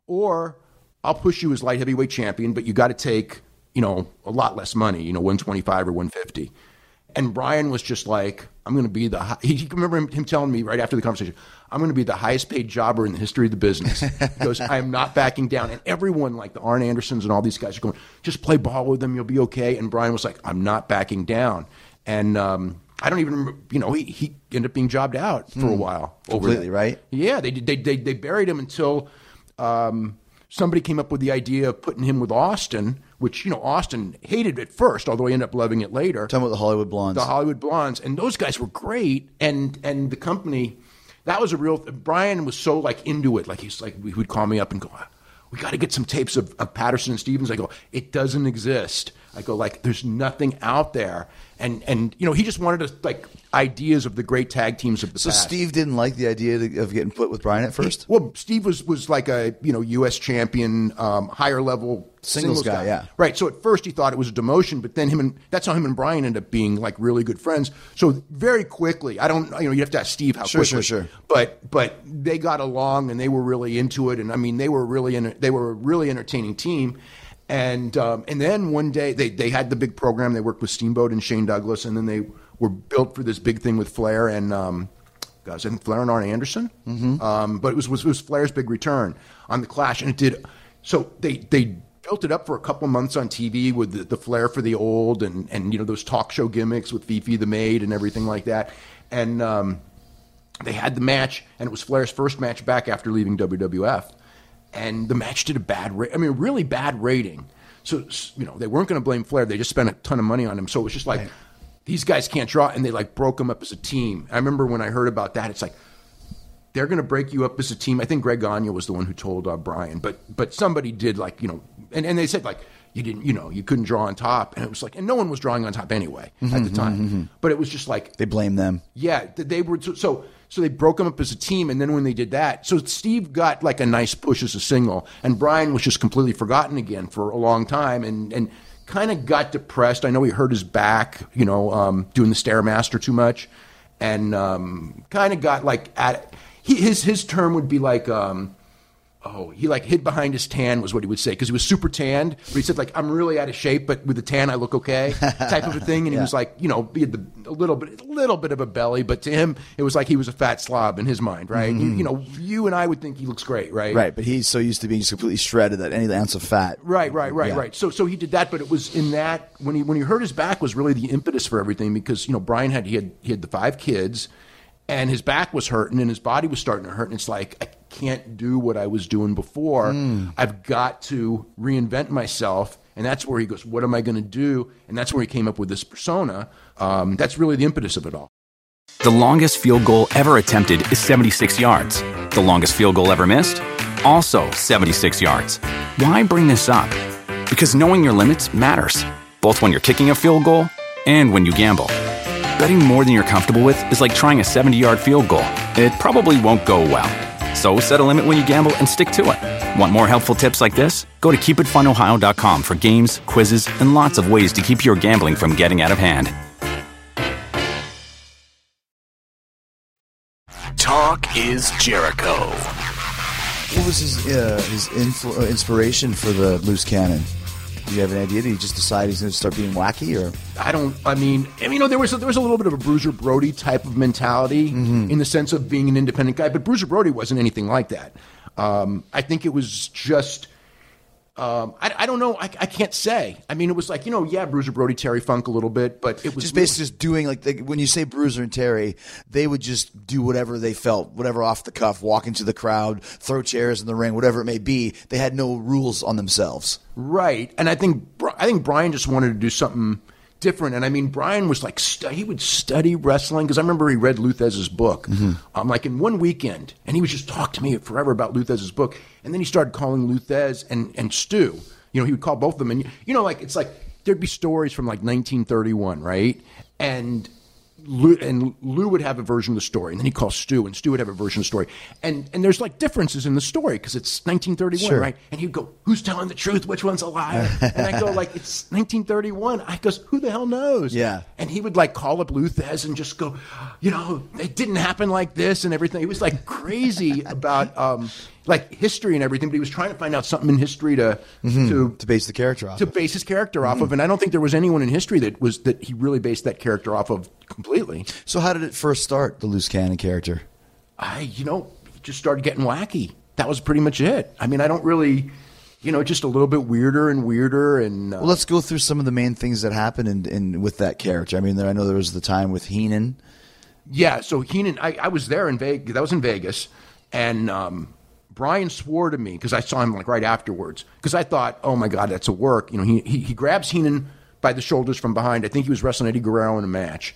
Or I'll push you as light heavyweight champion, but you got to take, you know, a lot less money, you know, one twenty-five or one fifty. And Brian was just like, I'm going to be the, he, he remember him, him telling me right after the conversation, I'm going to be the highest paid jobber in the history of the business. He goes, I am not backing down. And everyone, like the Arn Andersons and all these guys are going, just play ball with them, you'll be okay. And Brian was like, I'm not backing down. And, um, I don't even remember, you know, he, he ended up being jobbed out for mm, a while. Completely, over right? Yeah, they, they they they buried him until um, somebody came up with the idea of putting him with Austin, which, you know, Austin hated at first, although he ended up loving it later. Talking about the Hollywood Blondes. The Hollywood Blondes. And those guys were great. And and the company, that was a real, Brian was so like into it. Like he's like, he would call me up and go, we got to get some tapes of, of Patterson and Stevens. I go, it doesn't exist. I go, like, there's nothing out there. And, and you know, he just wanted to, like, ideas of the great tag teams of the so past. So Steve didn't like the idea of getting put with Brian at first? He, well, Steve was, was like a, you know, U S champion, um, higher level singles, singles guy, guy, yeah. Right. So at first he thought it was a demotion, but then him and, that's how him and Brian ended up being, like, really good friends. So very quickly, I don't, you know, you have to ask Steve how sure, quickly. Sure, sure, But, but they got along and they were really into it. And I mean, they were really, in, they were a really entertaining team. And um, and then one day they, they had the big program. They worked with Steamboat and Shane Douglas, and then they were built for this big thing with Flair and um, guys, I think Flair and Arn Anderson. Mm-hmm. Um, but it was, was it was Flair's big return on the Clash, and it did. So they they built it up for a couple months on T V with the, the Flair for the old, and and you know those talk show gimmicks with Fifi the Maid and everything like that, and um, they had the match, and it was Flair's first match back after leaving W W F. And the match did a bad rate. I mean, a really bad rating. So, you know, they weren't going to blame Flair. They just spent a ton of money on him. So it was just like, right. These guys can't draw. And they, like, broke them up as a team. I remember when I heard about that, it's like, they're going to break you up as a team. I think Greg Gagne was the one who told uh, Brian. But but somebody did, like, you know, and, and they said, like, you didn't, you know, you couldn't draw on top. And it was like, and no one was drawing on top anyway mm-hmm, at the time. Mm-hmm. But it was just like. They blamed them. Yeah. They were, so. so So they broke them up as a team, and then when they did that, so Steve got like a nice push as a single, and Brian was just completely forgotten again for a long time, and, and kind of got depressed. I know he hurt his back, you know, um, doing the Stairmaster too much, and um, kind of got like at he, his his term would be like. Um, Oh, he like hid behind his tan was what he would say because he was super tanned. But he said like I'm really out of shape, but with the tan I look okay, type of a thing. And yeah. he was like, you know, he had the, a little bit, a little bit of a belly, but to him it was like he was a fat slob in his mind, right? Mm-hmm. You, you know, you and I would think he looks great, right? Right, but he's so used to being completely shredded that any ounce of fat. Right, right, right, yeah. right. So, so he did that, but it was in that when he when he hurt his back was really the impetus for everything because you know Brian had he had he had the five kids. And his back was hurting and his body was starting to hurt. And it's like, I can't do what I was doing before. Mm. I've got to reinvent myself. And that's where he goes, what am I going to do? And that's where he came up with this persona. Um, that's really the impetus of it all. The longest field goal ever attempted is seventy-six yards. The longest field goal ever missed? Also seventy-six yards. Why bring this up? Because knowing your limits matters, both when you're kicking a field goal and when you gamble. Betting more than you're comfortable with is like trying a seventy-yard field goal. It probably won't go well. So set a limit when you gamble and stick to it. Want more helpful tips like this? Go to keep it fun ohio dot com for games, quizzes, and lots of ways to keep your gambling from getting out of hand. Talk is Jericho. What was his uh, his influ- uh, inspiration for the loose cannon? Do you have an idea? Did he just decide he's going to start being wacky, or I don't. I mean, I mean, you know, there was a, there was a little bit of a Bruiser Brody type of mentality mm-hmm. in the sense of being an independent guy, but Bruiser Brody wasn't anything like that. Um, I think it was just. Um, I, I don't know. I, I can't say. I mean, it was like, you know, yeah, Bruiser Brody, Terry Funk a little bit, but it was just basically just doing like, like when you say Bruiser and Terry, they would just do whatever they felt, whatever off the cuff, walk into the crowd, throw chairs in the ring, whatever it may be. They had no rules on themselves. Right. And I think I think Brian just wanted to do something different. And I mean, Brian was like, stu- he would study wrestling because I remember he read Lou Thesz's book, mm-hmm. um, like in one weekend, and he would just talk to me forever about Lou Thesz's book. And then he started calling Lou Tesz and, and Stu. You know, he would call both of them. And, you know, like, it's like, there'd be stories from like nineteen thirty-one, right? And Lou, and Lou would have a version of the story, and then he'd call Stu, and Stu would have a version of the story. And and there's like differences in the story because it's nineteen thirty-one, sure. right? And he'd go, who's telling the truth? Which one's a liar? And I go, like, it's nineteen thirty-one. I goes, who the hell knows? Yeah. And he would like call up Lou Thesz and just go, you know, it didn't happen like this and everything. He was like crazy about um, like history and everything, but he was trying to find out something in history to mm-hmm. to to base the character off to of. base his character off mm-hmm. of. And I don't think there was anyone in history that was that he really based that character off of completely. So how did it first start, the loose cannon character? I, you know, it just started getting wacky. That was pretty much it. I mean, I don't really, you know, just a little bit weirder and weirder. And uh, well, let's go through some of the main things that happened in, in with that character. I mean, there, I know there was the time with Heenan. Yeah, so Heenan, I, I was there in Vegas. That was in Vegas, and um, Brian swore to me, because I saw him like right afterwards, because I thought, oh my God, that's a work. You know, he, he he grabs Heenan by the shoulders from behind. I think he was wrestling Eddie Guerrero in a match.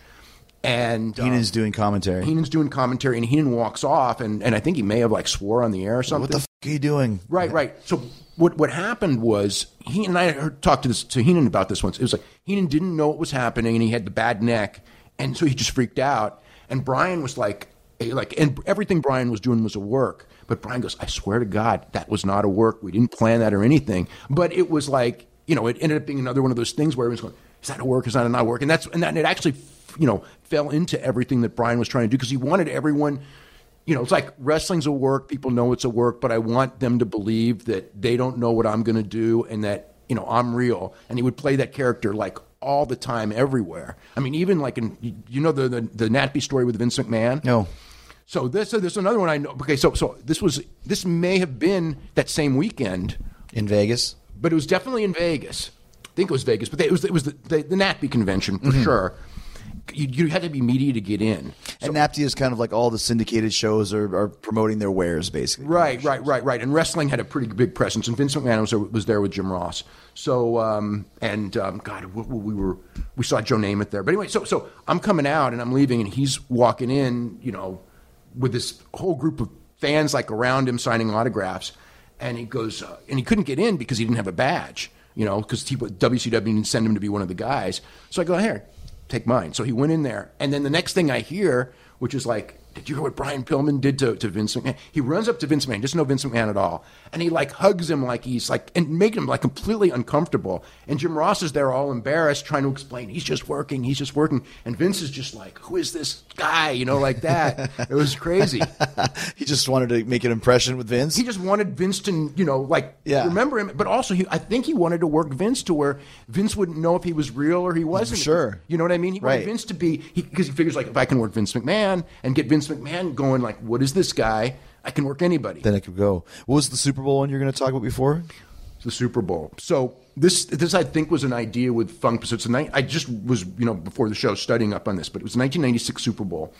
And Heenan's um, doing commentary. Heenan's doing commentary, and Heenan walks off, and, and I think he may have like swore on the air or something. What the f*** are you doing? Right, right. So what what happened was, he and I heard, talked to this to Heenan about this once. It was like Heenan didn't know what was happening, and he had the bad neck, and so he just freaked out. And Brian was like, like, and everything Brian was doing was a work. But Brian goes, I swear to God, that was not a work. We didn't plan that or anything. But it was like, you know, it ended up being another one of those things where everyone's going, is that a work? Is that a not a work? And that's and that and it actually, you know, fell into everything that Brian was trying to do, because he wanted everyone, you know, it's like wrestling's a work. People know it's a work, but I want them to believe that they don't know what I'm going to do, and that, you know, I'm real. And he would play that character like all the time, everywhere. I mean, even like in, you know, the the, the Natby story with Vince McMahon. No. So this so this is another one I know. Okay, so so this was this may have been that same weekend in Vegas, but it was definitely in Vegas. I think it was Vegas, but they, it was it was the, the, the Natby convention for mm-hmm. sure. You, you had to be media to get in. So, and Natby is kind of like all the syndicated shows are, are promoting their wares, basically. Right, right, right, right. And wrestling had a pretty big presence. And Vince McMahon was, was there with Jim Ross. So, um, and um, God, we, we were we saw Joe Namath there. But anyway, so so I'm coming out and I'm leaving, and he's walking in, you know, with this whole group of fans like around him signing autographs, and he goes, uh, and he couldn't get in because he didn't have a badge, you know, because W C W didn't send him to be one of the guys. So I go, here, take mine. So he went in there, and then the next thing I hear, which is like, did you hear what Brian Pillman did to, to Vince McMahon? He runs up to Vince McMahon, doesn't know Vince McMahon at all, and he like hugs him like he's like, and making him like completely uncomfortable. And Jim Ross is there all embarrassed, trying to explain, he's just working, he's just working. And Vince is just like, who is this guy? You know, like that. It was crazy. He just wanted to make an impression with Vince? He just wanted Vince to, you know, like yeah. remember him. But also, he, I think he wanted to work Vince to where Vince wouldn't know if he was real or he wasn't. Sure. You know what I mean? He wanted right. Vince to be, because he, he figures like, if I can work Vince McMahon and get Vince McMahon going, like, what is this guy? I can work anybody. Then it could go. What was the Super Bowl one you're going to talk about before? The Super Bowl. So this, this I think was an idea with Funk. So it's a night. I just was, you know, before the show studying up on this, but it was the nineteen ninety-six Super Bowl,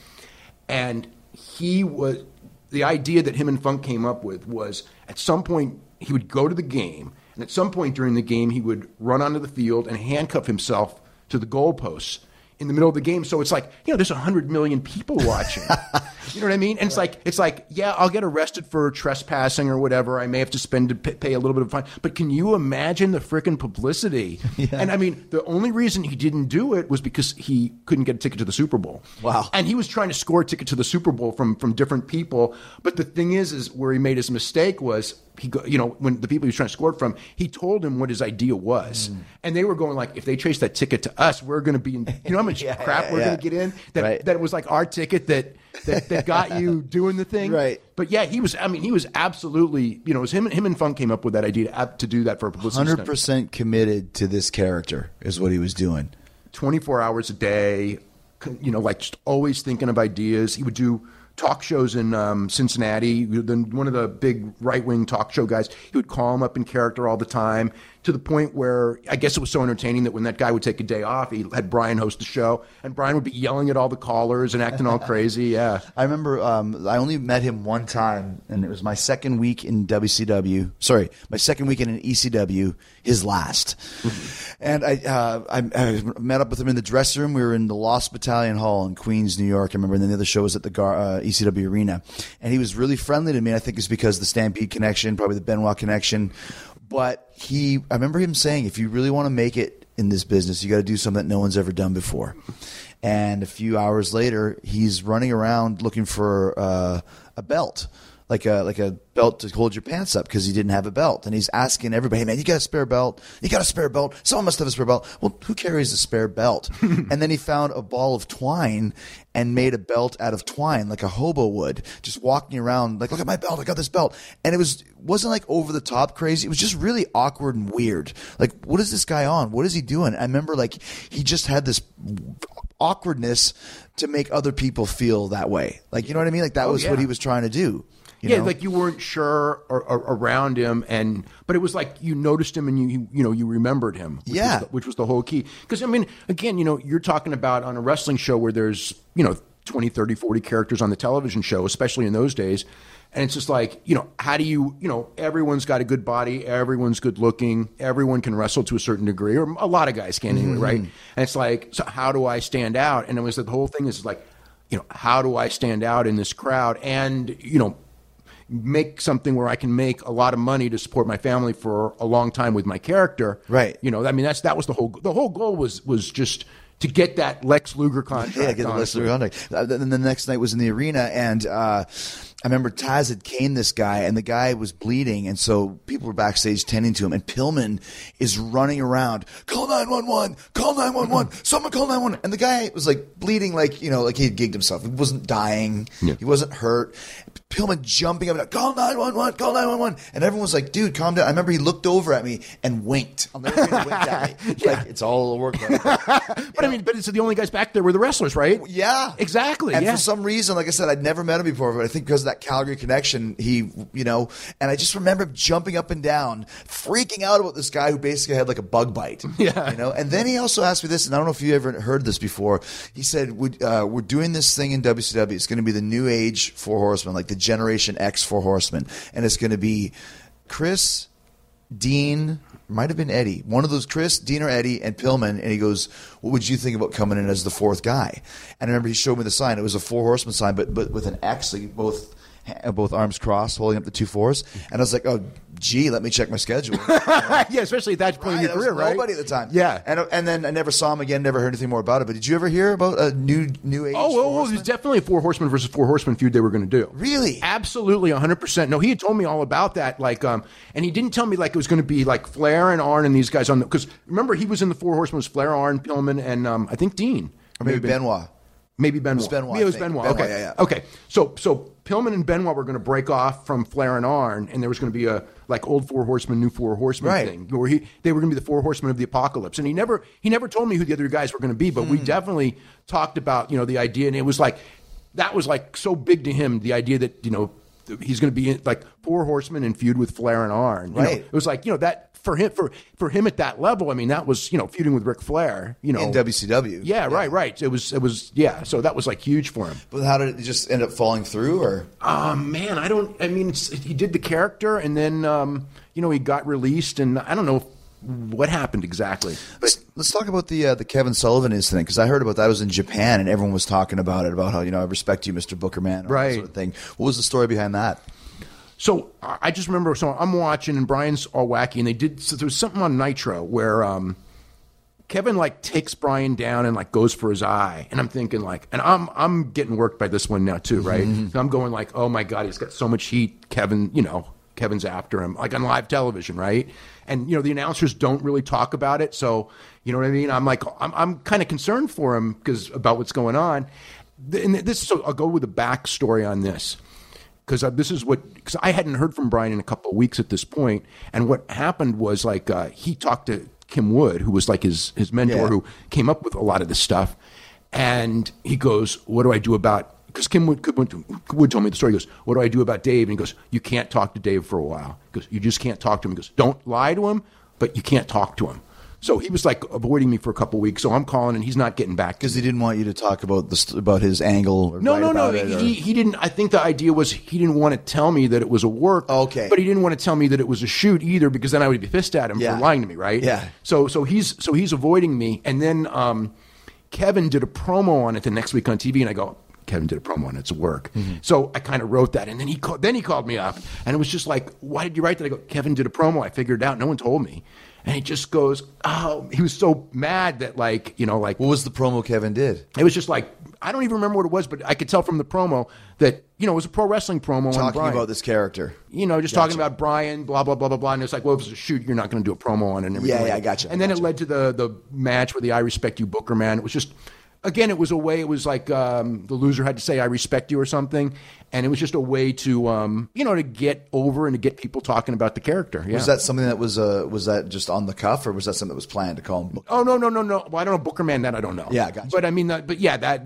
and he was the idea that him and Funk came up with was at some point he would go to the game, and at some point during the game he would run onto the field and handcuff himself to the goalposts in the middle of the game. So it's like, you know, there's a hundred million people watching. You know what I mean? And it's like, it's like, yeah, I'll get arrested for trespassing or whatever. I may have to spend to pay a little bit of fine. But can you imagine the frickin' publicity? Yeah. And I mean, the only reason he didn't do it was because he couldn't get a ticket to the Super Bowl. Wow. And he was trying to score a ticket to the Super Bowl from from different people. But the thing is, is where he made his mistake was he, go, you know, when the people he was trying to score it from, he told him what his idea was, mm. and they were going like, if they trace that ticket to us, we're going to be in. You know how much yeah, crap yeah, we're yeah. going to get in. That right. that it was like our ticket that. that, that got you doing the thing, right? But yeah, he was. I mean, he was absolutely. You know, it was him. Him and Funk came up with that idea to, to do that for a publicity. Hundred percent committed to this character is what he was doing. Twenty-four hours a day. You know, like just always thinking of ideas. He would do talk shows in um, Cincinnati. Then one of the big right-wing talk show guys, he would call him up in character all the time, to the point where I guess it was so entertaining that when that guy would take a day off, he had Brian host the show, and Brian would be yelling at all the callers and acting all crazy. Yeah, I remember um, I only met him one time, and it was my second week in W C W. Sorry, my second week in an E C W, his last. And I, uh, I I met up with him in the dressing room. We were in the Lost Battalion Hall in Queens, New York. I remember, and then the other show was at the Gar- uh, E C W Arena, and he was really friendly to me. I think it's because the Stampede connection, probably the Benoit connection. But he, I remember him saying, if you really want to make it in this business, you got to do something that no one's ever done before. And a few hours later, he's running around looking for uh, a belt, like a like a belt to hold your pants up, because he didn't have a belt. And he's asking everybody, hey, man, you got a spare belt? You got a spare belt? Someone must have a spare belt. Well, who carries a spare belt? And then he found a ball of twine and made a belt out of twine, like a hobo would, just walking around like, look at my belt, I got this belt. And it was, wasn't like over the top crazy. It was just really awkward and weird. Like, what is this guy on? What is he doing? I remember like he just had this awkwardness to make other people feel that way. Like, you know what I mean? Like that oh, was yeah. what he was trying to do. You yeah, know? like you weren't sure or, or, around him, and but it was like you noticed him and you you, you know you remembered him. Which yeah, was the, which was the whole key. Because I mean, again, you know, you're talking about on a wrestling show where there's you know twenty, thirty, forty characters on the television show, especially in those days. And it's just like, you know, how do you, you know, everyone's got a good body, everyone's good looking, everyone can wrestle to a certain degree, or a lot of guys can anyway, Mm-hmm. right? And it's like, so how do I stand out? And it was the whole thing is like, you know, how do I stand out in this crowd and, you know, make something where I can make a lot of money to support my family for a long time with my character. Right. You know, I mean, that's, that was the whole, the whole goal was, was just to get that Lex Luger contract. Yeah, get the Lex Luger contract. Uh, then the next night was in the arena, and uh, I remember Taz had caned this guy, and the guy was bleeding, and so people were backstage tending to him, and Pillman is running around, call nine one one, call nine one one, someone call nine one one, and the guy was like bleeding like, you know, like he had gigged himself. He wasn't dying. Yeah. He wasn't hurt. Pillman jumping up and down, call nine one one, call nine one one, and everyone was like, dude, calm down. I remember he looked over at me and winked. I'll never forget he winked at me. Yeah. Like, it's all a work. But I mean, but it's the only guys back there were the wrestlers, right? Yeah, Exactly. And yeah. for some reason, like I said, I'd never met him before, but I think because of that Calgary connection, he, you know, and I just remember him jumping up and down, freaking out about this guy who basically had like a bug bite. Yeah. You know, and then he also asked me this, and I don't know if you ever heard this before. He said, we, uh, we're doing this thing in W C W. It's going to be the new age Four Horsemen, like the Generation X Four Horsemen. And it's going to be Chris, Dean, might have been Eddie. One of those, Chris, Dean or Eddie, and Pillman. And he goes, what would you think about coming in as the fourth guy? And I remember he showed me the sign. It was a Four Horseman sign, but but with an X, like both both arms crossed, holding up the two fours. And I was like, oh, gee, let me check my schedule. Yeah, especially at that point in Right, your I was career, right? nobody at the time. Yeah. And and then I never saw him again, never heard anything more about it. But did you ever hear about a new new age? Oh, Four oh, oh, Horsemen? there's definitely a Four Horsemen versus Four Horsemen feud they were going to do. Really? Absolutely, one hundred percent. No, he had told me all about that. Like, um, and he didn't tell me like it was going to be like Flair and Arn and these guys on the, because remember he was in the Four Horsemen, was Flair, Arn, Pillman, and um, I think Dean. Or maybe Benoit. Maybe Benoit. It was Benoit, Yeah, it was I think. Benoit. Benoit, Okay. yeah, yeah. Okay. So so Pillman and Benoit were going to break off from Flair and Arn, and there was going to be a like old Four Horsemen, new Four Horsemen Right. thing, where he they were going to be the Four Horsemen of the Apocalypse. And he never he never told me who the other guys were going to be, but we Hmm. definitely talked about, you know, the idea, and it was like that was like so big to him, the idea that, you know, he's going to be in, like Four Horsemen and feud with Flair and Arn. You know, Right. it was like, you know, that for him for for him at that level, I mean, that was, you know, feuding with Ric Flair, you know. In W C W. Yeah, right, right. It was it was yeah, so that was like huge for him. But how did it just end up falling through? Or Oh man, I don't. I mean, it's, he did the character, and then um, you know he got released, and I don't know what happened exactly. let's, let's talk about the uh, the Kevin Sullivan incident, because I heard about that. I was in Japan, and everyone was talking about it, about how, you know, I respect you, Mister Booker Man, all that Right. sort of thing. What was the story behind that? So I just remember. So I'm watching, and Brian's all wacky, and they did. So there was something on Nitro where um, Kevin like takes Brian down and like goes for his eye, and I'm thinking like, and I'm I'm getting worked by this one now too, right? Mm-hmm. I'm going like, oh my god, he's got so much heat. Kevin, you know, Kevin's after him, like on live television, right? And you know, the announcers don't really talk about it, so you know what I mean. I'm like, I'm I'm kind of concerned for him because about what's going on. And this, so I'll go with the backstory on this. Because this is what, because I hadn't heard from Brian in a couple of weeks at this point, and what happened was like uh, he talked to Kim Wood, who was like his his mentor, Yeah. who came up with a lot of this stuff, and he goes, "What do I do about?" Because Kim Wood, Wood, Wood told me the story. He goes, "What do I do about Dave?" And he goes, "You can't talk to Dave for a while." He goes, "You just can't talk to him." He goes, "Don't lie to him, but you can't talk to him." So he was like avoiding me for a couple of weeks. So I'm calling, and he's not getting back to Because me. he didn't want you to talk about the st- about his angle. Or No, write no, no. about it, or- He, he didn't. I think the idea was he didn't want to tell me that it was a work. Okay. But he didn't want to tell me that it was a shoot either, because then I would be pissed at him Yeah. for lying to me, right? Yeah. So, so he's so he's avoiding me, and then um, Kevin did a promo on it the next week on T V, and I go, Kevin did a promo on it. It's work. Mm-hmm. So I kind of wrote that, and then he called, then he called me up, and it was just like, why did you write that? I go, Kevin did a promo. I figured it out. No one told me. And he just goes, oh, he was so mad that like, you know, like What was the promo Kevin did? it was just like, I don't even remember what it was, but I could tell from the promo that, you know, it was a pro wrestling promo on Talking Brian. about this character. You know, just talking about Brian, blah, blah, blah, blah, blah. And it's like, well, if it's a shoot, you're not going to do a promo on it and everything. Yeah, yeah, like I gotcha, And then I gotcha. it led to the the match where the I Respect You Booker Man. It was just, again, it was a way, it was like um, the loser had to say, I respect you or something. And it was just a way to, um, you know, to get over and to get people talking about the character. Yeah. Was that something that was uh, was that just on the cuff, or was that something that was planned to call him? Booker? Oh, no, no, no, no. Well, I don't know. Booker Man, that I don't know. Yeah, gotcha. But I mean, uh, but yeah, that, that,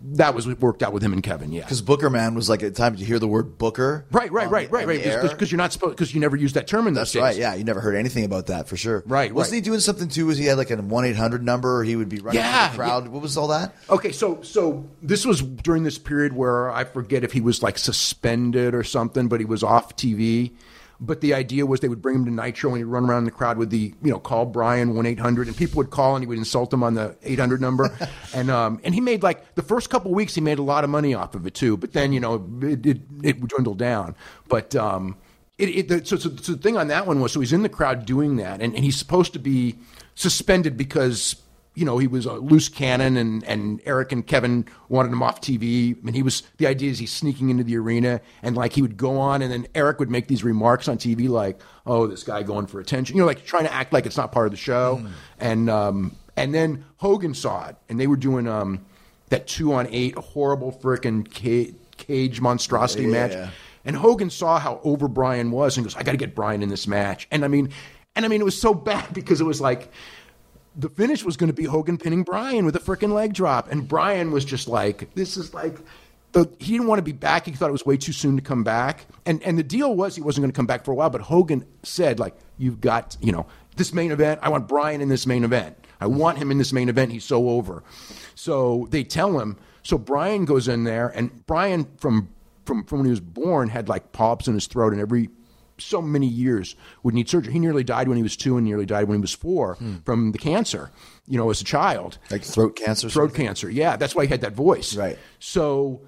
that was what worked out with him and Kevin. Yeah, Because Booker Man was like at the time you hear the word Booker. right, right, on right, the- right, on right. the air. Because you're not supposed because you never used that term in those That's days. right. Yeah, you never heard anything about that for sure. Right, Wasn't right. he doing something too? Was he had like a one eight hundred number? Or he would be running Yeah, through the crowd. What was all that? Okay, so so this was during this period where I forget if he was like suspended or something, but he was off T V. But the idea was they would bring him to Nitro and he'd run around in the crowd with the, you know, call Brian one eight hundred, and people would call and he would insult him on the eight hundred number. and um, and he made like the first couple of weeks he made a lot of money off of it too. But then, you know, it it, it dwindled down. But um, it, it the, so, so, so the thing on that one was so he's in the crowd doing that, and, and he's supposed to be suspended because, you know, he was a loose cannon, and, and Eric and Kevin wanted him off T V. And he was, the idea is he's sneaking into the arena, and like he would go on, and then Eric would make these remarks on T V like, oh, this guy going for attention, you know, like trying to act like it's not part of the show. Mm. And, um, and then Hogan saw it, and they were doing um, that two on eight horrible frickin' ca- cage monstrosity Yeah. match. And Hogan saw how over Brian was and goes, I got to get Brian in this match. And I mean, and I mean, it was so bad because it was like, the finish was going to be Hogan pinning Brian with a freaking leg drop. And Brian was just like, this is like, the, he didn't want to be back. He thought it was way too soon to come back. And and the deal was he wasn't going to come back for a while. But Hogan said, like, you've got, you know, this main event. I want Brian in this main event. I want him in this main event. He's so over. So they tell him. So Brian goes in there. And Brian, from, from, from when he was born, had like polyps in his throat, and every so many years would need surgery. He nearly died when he was two and nearly died when he was four hmm. from the cancer, you know, as a child. Like throat cancer? Throat something? cancer, yeah. That's why he had that voice. Right. So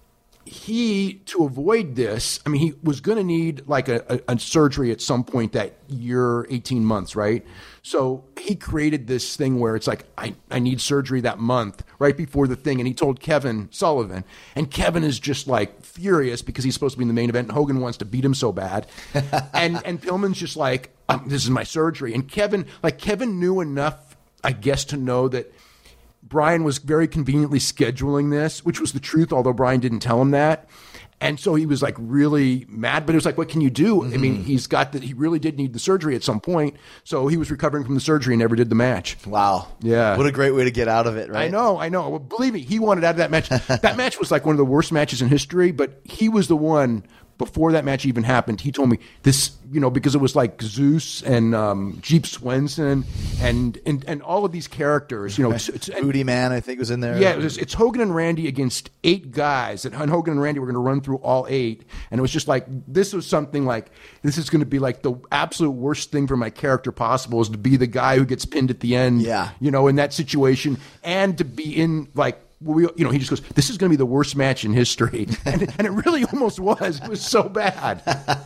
he, to avoid this, I mean, he was going to need like a, a, a surgery at some point that year, eighteen months, right? So he created this thing where it's like, I, I need surgery that month, right before the thing. And he told Kevin Sullivan. And Kevin is just like furious because he's supposed to be in the main event, and Hogan wants to beat him so bad. and and Pillman's just like, um, this is my surgery. And Kevin, like Kevin knew enough, I guess, to know that Brian was very conveniently scheduling this, which was the truth, although Brian didn't tell him that. And so he was like really mad, but it was like, what can you do? Mm-hmm. I mean, he's got that. He really did need the surgery at some point. So he was recovering from the surgery and never did the match. Wow. Yeah. What a great way to get out of it, right? I know, I know. Well, believe me, he wanted out of that match. That match was like one of the worst matches in history, but he was the one, before that match even happened, he told me this, you know, because it was like Zeus and um, Jeep Swenson and, and and all of these characters, you know. It's, it's, and, Booty Man, I think, was in there. yeah, it was, it's Hogan and Randy against eight guys, and Hogan and Randy were going to run through all eight, and it was just like, this was something like, this is going to be like the absolute worst thing for my character possible, is to be the guy who gets pinned at the end, Yeah. you know, in that situation, and to be in like, we, you know, he just goes, this is going to be the worst match in history. And, and it really almost was. It was so bad.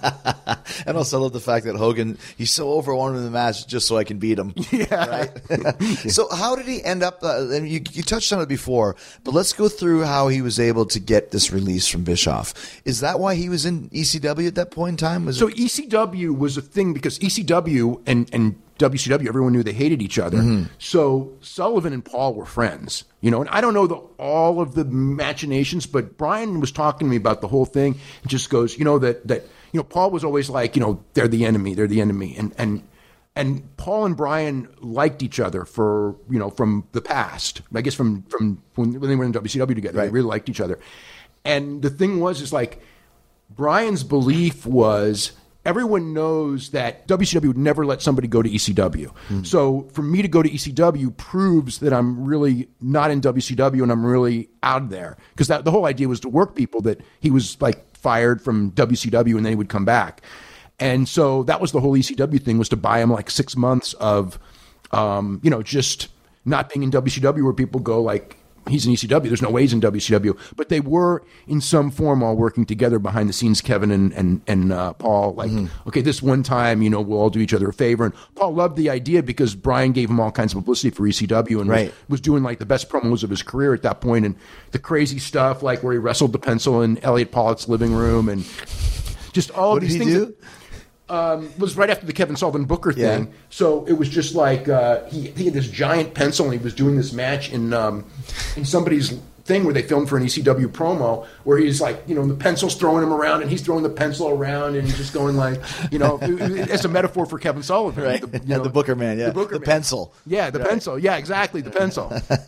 And also I love the fact that Hogan, he's so over I want him in the match just so I can beat him. Yeah. Right? So how did he end up, uh, and you, you touched on it before, but let's go through how he was able to get this release from Bischoff. Is that why he was in E C W at that point in time? Was So it- E C W was a thing because E C W and, and W C W, everyone knew they hated each other. Mm-hmm. So Sullivan and Paul were friends, you know, and I don't know the, all of the machinations, but Brian was talking to me about the whole thing and just goes, you know, that, that, you know, Paul was always like, you know, they're the enemy, they're the enemy. And, and, and Paul and Brian liked each other for, you know, from the past, I guess from, from when, when they were in W C W together, Right. they really liked each other. And the thing was, is like, Brian's belief was, everyone knows that W C W would never let somebody go to E C W. Mm. So for me to go to E C W proves that I'm really not in W C W and I'm really out there. Because the whole idea was to work people, that he was like fired from W C W and then he would come back. And so that was the whole E C W thing, was to buy him like six months of, um, you know, just not being in W C W, where people go like, he's in E C W. There's no way he's in W C W. But they were in some form all working together behind the scenes, Kevin and and, and uh, Paul. Like, mm-hmm. okay, this one time, you know, we'll all do each other a favor. And Paul loved the idea because Brian gave him all kinds of publicity for E C W and right. was, was doing like the best promos of his career at that point. And the crazy stuff, like where he wrestled the pencil in Elliot Pollock's living room and just all what of these did he things. do? That, Um, was right after the Kevin Sullivan Booker thing. Yeah. So it was just like uh, he, he had this giant pencil and he was doing this match in um, in somebody's thing where they filmed for an E C W promo where he's like, you know, the pencil's throwing him around and he's throwing the pencil around and he's just going like, you know, it's a metaphor for Kevin Sullivan. Right. The, you know, the Booker man, yeah. The, Booker the man. pencil. Yeah, the right. pencil. Yeah, exactly, the pencil.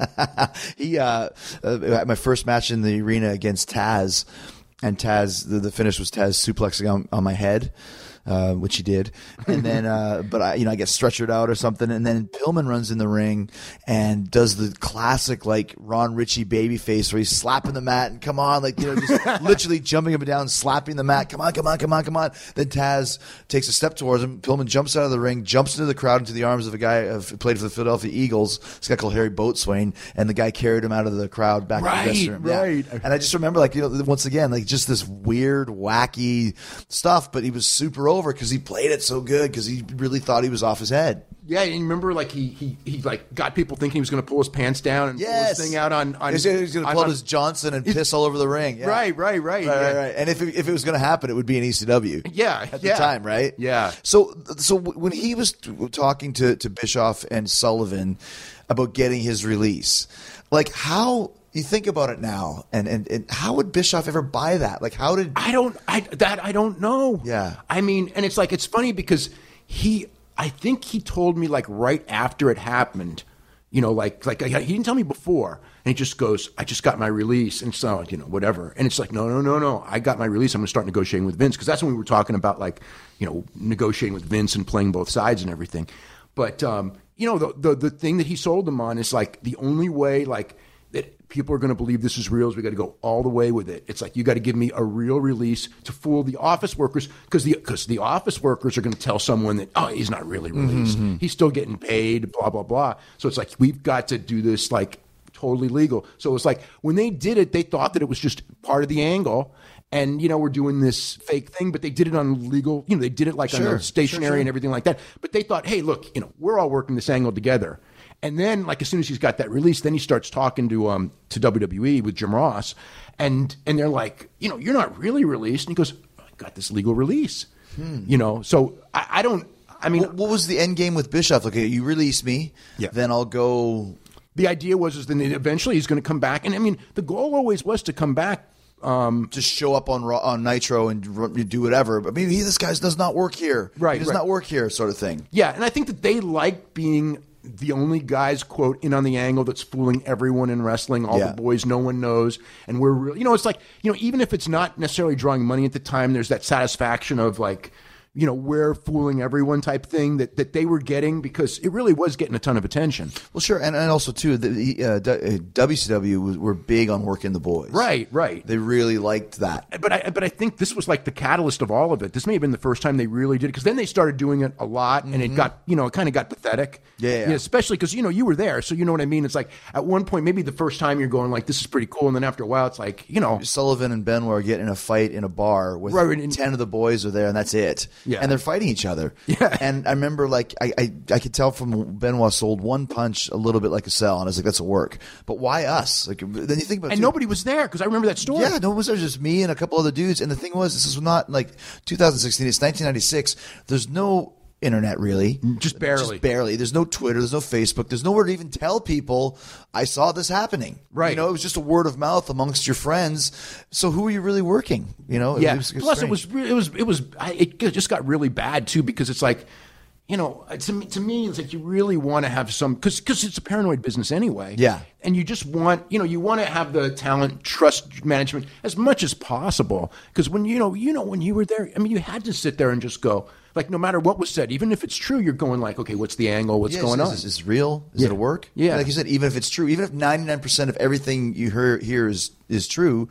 he, uh, uh, my first match in the arena against Taz, and Taz, the, the finish was Taz suplexing on, on my head. Uh, which he did, and then, uh, but I, you know, I get stretchered out or something, and then Pillman runs in the ring and does the classic like Ron Ritchie baby face where he's slapping the mat and come on, like you know, just literally jumping up and down, slapping the mat. Come on, come on, come on, come on. Then Taz takes a step towards him. Pillman jumps out of the ring, jumps into the crowd, into the arms of a guy who played for the Philadelphia Eagles. This guy called Harry Boatswain, and the guy carried him out of the crowd back right, to the dressing room. Right, yeah. And I just remember, like you know, once again, like just this weird, wacky stuff, but he was super over because he played it so good because he really thought he was off his head. Yeah, and you remember like he he he like got people thinking he was going to pull his pants down and yes. pull his thing out on. on he was, was going to pull out his Johnson and piss all over the ring. Yeah. Right, right, right, right, yeah. right, right. And if it, if it was going to happen, it would be an E C W. Yeah, at yeah. the time, right? Yeah. So so when he was talking to to Bischoff and Sullivan about getting his release, like how. You think about it now, and, and, and how would Bischoff ever buy that? Like, how did I don't I that I don't know. Yeah, I mean, and it's like it's funny because he I think he told me like right after it happened, you know, like like he didn't tell me before, and he just goes, I just got my release, and so you know whatever, and it's like no no no no, I got my release. I'm going to start negotiating with Vince because that's when we were talking about like you know negotiating with Vince and playing both sides and everything, but um, you know the, the the thing that he sold them on is like the only way like. That people are going to believe this is real is we got to go all the way with it. It's like you got to give me a real release to fool the office workers because the because the office workers are going to tell someone that oh he's not really released, mm-hmm. he's still getting paid, blah blah blah. So it's like we've got to do this like totally legal. So it's like when they did it, they thought that it was just part of the angle. And, you know, we're doing this fake thing, but they did it on legal, you know, they did it like sure, on a stationary sure, sure. and everything like that. But they thought, hey, look, you know, we're all working this angle together. And then, like, as soon as he's got that release, then he starts talking to um to W W E with Jim Ross. And and they're like, you know, you're not really released. And he goes, I got this legal release. Hmm. You know, so I, I don't, I mean. What, what was the end game with Bischoff? Like, okay, you release me, yeah. then I'll go. The idea was is then eventually he's going to come back. And, I mean, the goal always was to come back. Um, just show up on on Nitro and do whatever. But maybe this guy does not work here. Right. He does right. not work here, sort of thing. Yeah, and I think that they like being the only guys, quote, in on the angle that's fooling everyone in wrestling, all yeah. the boys no one knows. And we're really, you know, it's like, you know, even if it's not necessarily drawing money at the time, there's that satisfaction of like, you know, we're fooling everyone type thing that, that they were getting because it really was getting a ton of attention. Well, sure. And, and also, too, the uh, W C W was, were big on working the boys. Right, right. They really liked that. But I, but I think this was like the catalyst of all of it. This may have been the first time they really did it because then they started doing it a lot and mm-hmm. it got, you know, it kind of got pathetic. Yeah, yeah. You know, especially because, you know, you were there. So you know what I mean? It's like at one point, maybe the first time you're going like, this is pretty cool. And then after a while, it's like, you know. Sullivan and Benoit are getting in a fight in a bar with right, and, ten of the boys are there and that's it. Yeah. And they're fighting each other. Yeah. And I remember like I, I, I could tell from Benoit sold one punch a little bit like a sell. And I was like, that's a work. But why us? Like then you think about it. And too, nobody was there because I remember that story. Yeah, no one was there, just me and a couple other dudes. And the thing was, this is not like two thousand sixteen, it's nineteen ninety-six. There's no internet really. Just barely. Just barely. There's no Twitter, there's no Facebook, there's nowhere to even tell people I saw this happening. Right. You know, it was just a word of mouth amongst your friends. So who are you really working? You know? Yeah. It was, it was Plus strange. it was really, it was, it was, I, it just got really bad too because it's like, you know, to me, to me, it's like you really want to have some, because because it's a paranoid business anyway. Yeah. And you just want, you know, you want to have the talent, trust management as much as possible. Because when, you know, you know, when you were there, I mean, you had to sit there and just go, like, no matter what was said, even if it's true, you're going like, okay, what's the angle? What's yeah, going is, on? Is this real? Is yeah. it a work? Yeah. Like you said, even if it's true, even if ninety-nine percent of everything you hear, hear is, is true,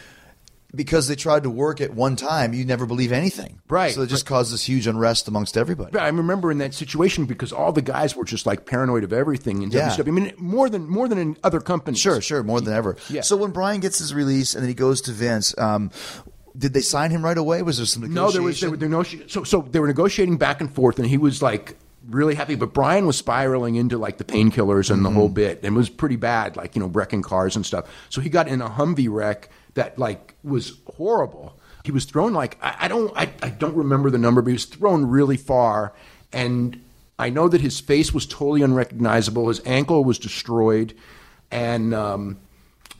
because they tried to work at one time, you never believe anything. Right. So it just right. caused this huge unrest amongst everybody. I remember in that situation because all the guys were just like paranoid of everything in Yeah. W C W. I mean, more than more than in other companies. Sure, sure, more than ever. Yeah. So when Brian gets his release and then he goes to Vince, um, did they sign him right away? Was there some negotiation? No, there was. They were, negoti- so, so they were negotiating back and forth, and he was like really happy. But Brian was spiraling into like the painkillers and the Mm-hmm. whole bit, and it was pretty bad, like you know, wrecking cars and stuff. So he got in a Humvee wreck that like was horrible. He was thrown like I, I don't I, I don't remember the number, but he was thrown really far, and I know that his face was totally unrecognizable. His ankle was destroyed, and um,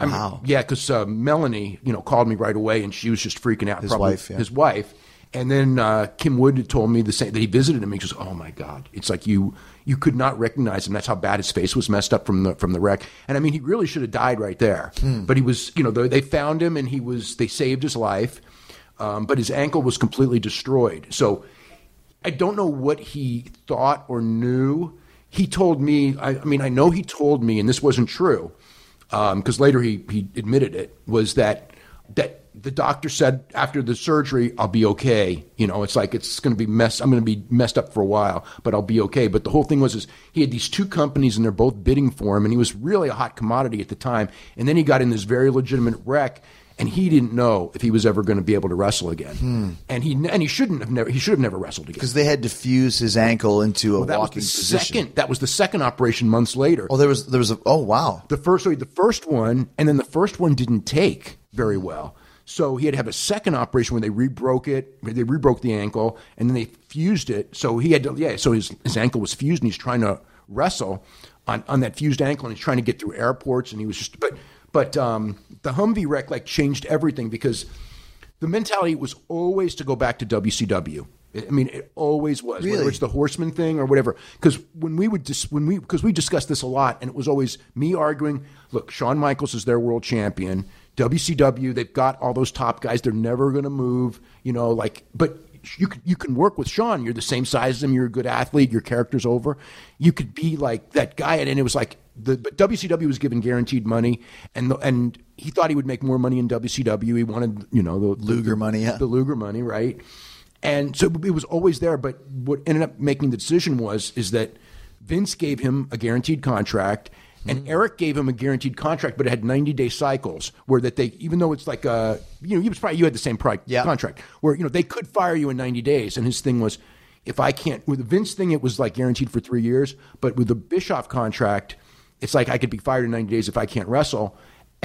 I mean, Wow. Yeah, because uh, Melanie, you know, called me right away, and she was just freaking out. His probably, wife, yeah. His wife. And then uh, Kim Wood had told me the same, that he visited him. He goes, "Oh my God, it's like you you could not recognize him. That's how bad his face was messed up from the from the wreck." And I mean, he really should have died right there. Hmm. But he was, you know, they, they found him, and he was. They saved his life, um, but his ankle was completely destroyed. So I don't know what he thought or knew. He told me. I, I mean, I know he told me, and this wasn't true, because later he he admitted it. Was that that. The doctor said after the surgery, I'll be okay. You know, it's like it's going to be messed. I'm going to be messed up for a while, but I'll be okay. But the whole thing was, is he had these two companies, and they're both bidding for him, and he was really a hot commodity at the time. And then he got in this very legitimate wreck, and he didn't know if he was ever going to be able to wrestle again. Hmm. And he and he shouldn't have never. He should have never wrestled again Because they had to fuse his ankle into a well, that walking was the position. second. That was the second operation months later. Oh, there was there was a oh wow. The first, sorry, the first one, and then the first one didn't take very well. So he had to have a second operation where they rebroke it, they rebroke the ankle, and then they fused it. So he had to, yeah, so his, his ankle was fused, and he's trying to wrestle on, on that fused ankle, and he's trying to get through airports, and he was just, but, but um, the Humvee wreck, like, changed everything, because the mentality was always to go back to W C W. I mean, it always was, Really? whether it's the Horseman thing or whatever. Because when we would dis- when we because we discussed this a lot, and it was always me arguing. Look, Shawn Michaels is their world champion. W C W, they've got all those top guys. They're never going to move. You know, like, but you can you can work with Shawn. You're the same size as him. You're a good athlete. Your character's over. You could be like that guy, and it was like the but W C W was given guaranteed money, and the, and he thought he would make more money in W C W. He wanted, you know, the Luger the, money, yeah. the Luger money, right? And so it was always there. But what ended up making the decision was is that Vince gave him a guaranteed contract, and mm-hmm. Eric gave him a guaranteed contract, but it had ninety day cycles where that they, even though it's like a, you know, you was probably you had the same pri- Yeah. contract where you know they could fire you in ninety days, and his thing was, if I can't with the Vince thing, it was like guaranteed for three years, but with the Bischoff contract, it's like I could be fired in ninety days if I can't wrestle,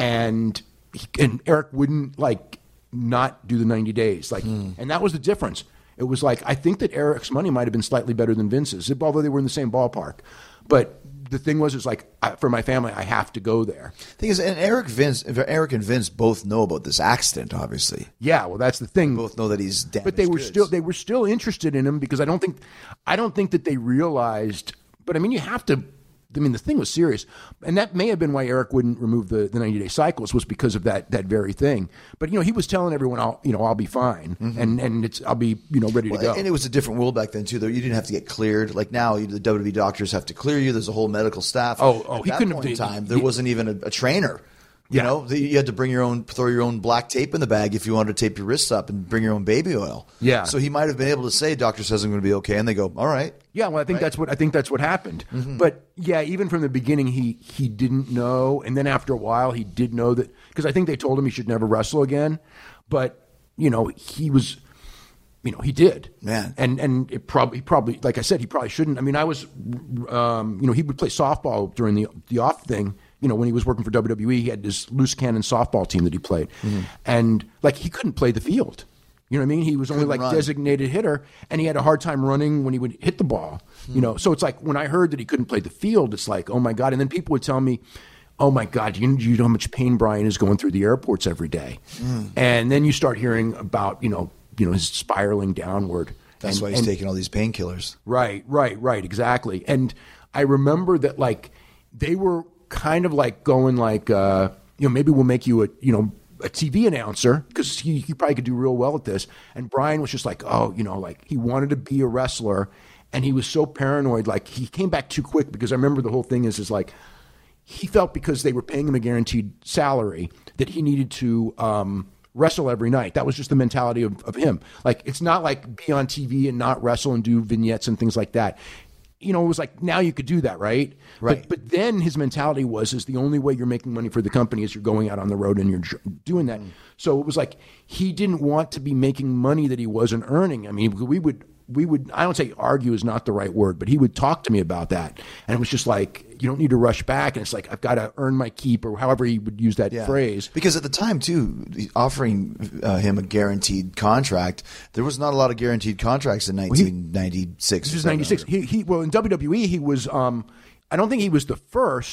and he, and Eric wouldn't like not do the ninety days, like, Hmm. and that was the difference. It was like I think that Eric's money might have been slightly better than Vince's, although they were in the same ballpark, but. The thing was, is like I, for my family, I have to go there. Thing is, and Eric Vince, Eric and Vince both know about this accident. Obviously, Yeah, well, that's the thing. both know that he's damaged but they were goods. still they were still interested in him because I don't think I don't think that they realized. But I mean, you have to. I mean, the thing was serious, and that may have been why Eric wouldn't remove the, the ninety day cycles was because of that that very thing. But you know, he was telling everyone, "I'll you know I'll be fine, and and it's I'll be you know ready Well, to go." and it was a different world back then too. Though you didn't have to get cleared. Like now, you, the W W E doctors have to clear you. There's a whole medical staff. Oh, oh, At he that couldn't point have- in time. he- There wasn't even a, a trainer. You Yeah. know, The- you had to bring your own, throw your own black tape in the bag if you wanted to tape your wrists up, and bring your own baby oil. Yeah. So he might have been able to say, "Doctor says I'm going to be okay," and they go, "All right." Yeah, well, I think that's what I think that's what happened. Mm-hmm. But yeah, even from the beginning, he he didn't know, and then after a while, he did know that because I think they told him he should never wrestle again. But you know, he was, you know, he did, Man. and and it probably he probably like I said, he probably shouldn't. I mean, I was, um, you know, he would play softball during the the off thing. You know, when he was working for W W E, he had this loose cannon softball team that he played, Mm-hmm. and like he couldn't play the field. You know what I mean? He was only Couldn't like run. designated hitter, and he had a hard time running when he would hit the ball. You know, so it's like when I heard that he couldn't play the field, it's like, oh my God. And then people would tell me, oh my God, you, you know how much pain Brian is going through the airports every day. Mm. And then you start hearing about, you know, you know, his spiraling downward. That's And- why he's and- taking all these painkillers. Right, right, right, exactly. And I remember that like they were kind of like going like, uh, you know, maybe we'll make you a, you know, a T V announcer because he, he probably could do real well at this. And Brian was just like, oh, you know, like he wanted to be a wrestler, and he was so paranoid. Like he came back too quick because I remember the whole thing is is like he felt because they were paying him a guaranteed salary that he needed to um, wrestle every night. That was just the mentality of, of him. Like it's not like be on T V and not wrestle and do vignettes and things like that. You know, it was like now you could do that, right? Right. But, but then his mentality was is the only way you're making money for the company is you're going out on the road and you're dr- doing that. Mm. So it was like he didn't want to be making money that he wasn't earning. I mean, we would we would I don't say argue is not the right word, but he would talk to me about that, and it was just like you don't need to rush back, and it's like I've got to earn my keep, or however he would use that Yeah. phrase. Because at the time, too, offering uh, him a guaranteed contract, there was not a lot of guaranteed contracts in nineteen ninety-six. This is ninety-six. He, he well in W W E he was um I don't think he was the first,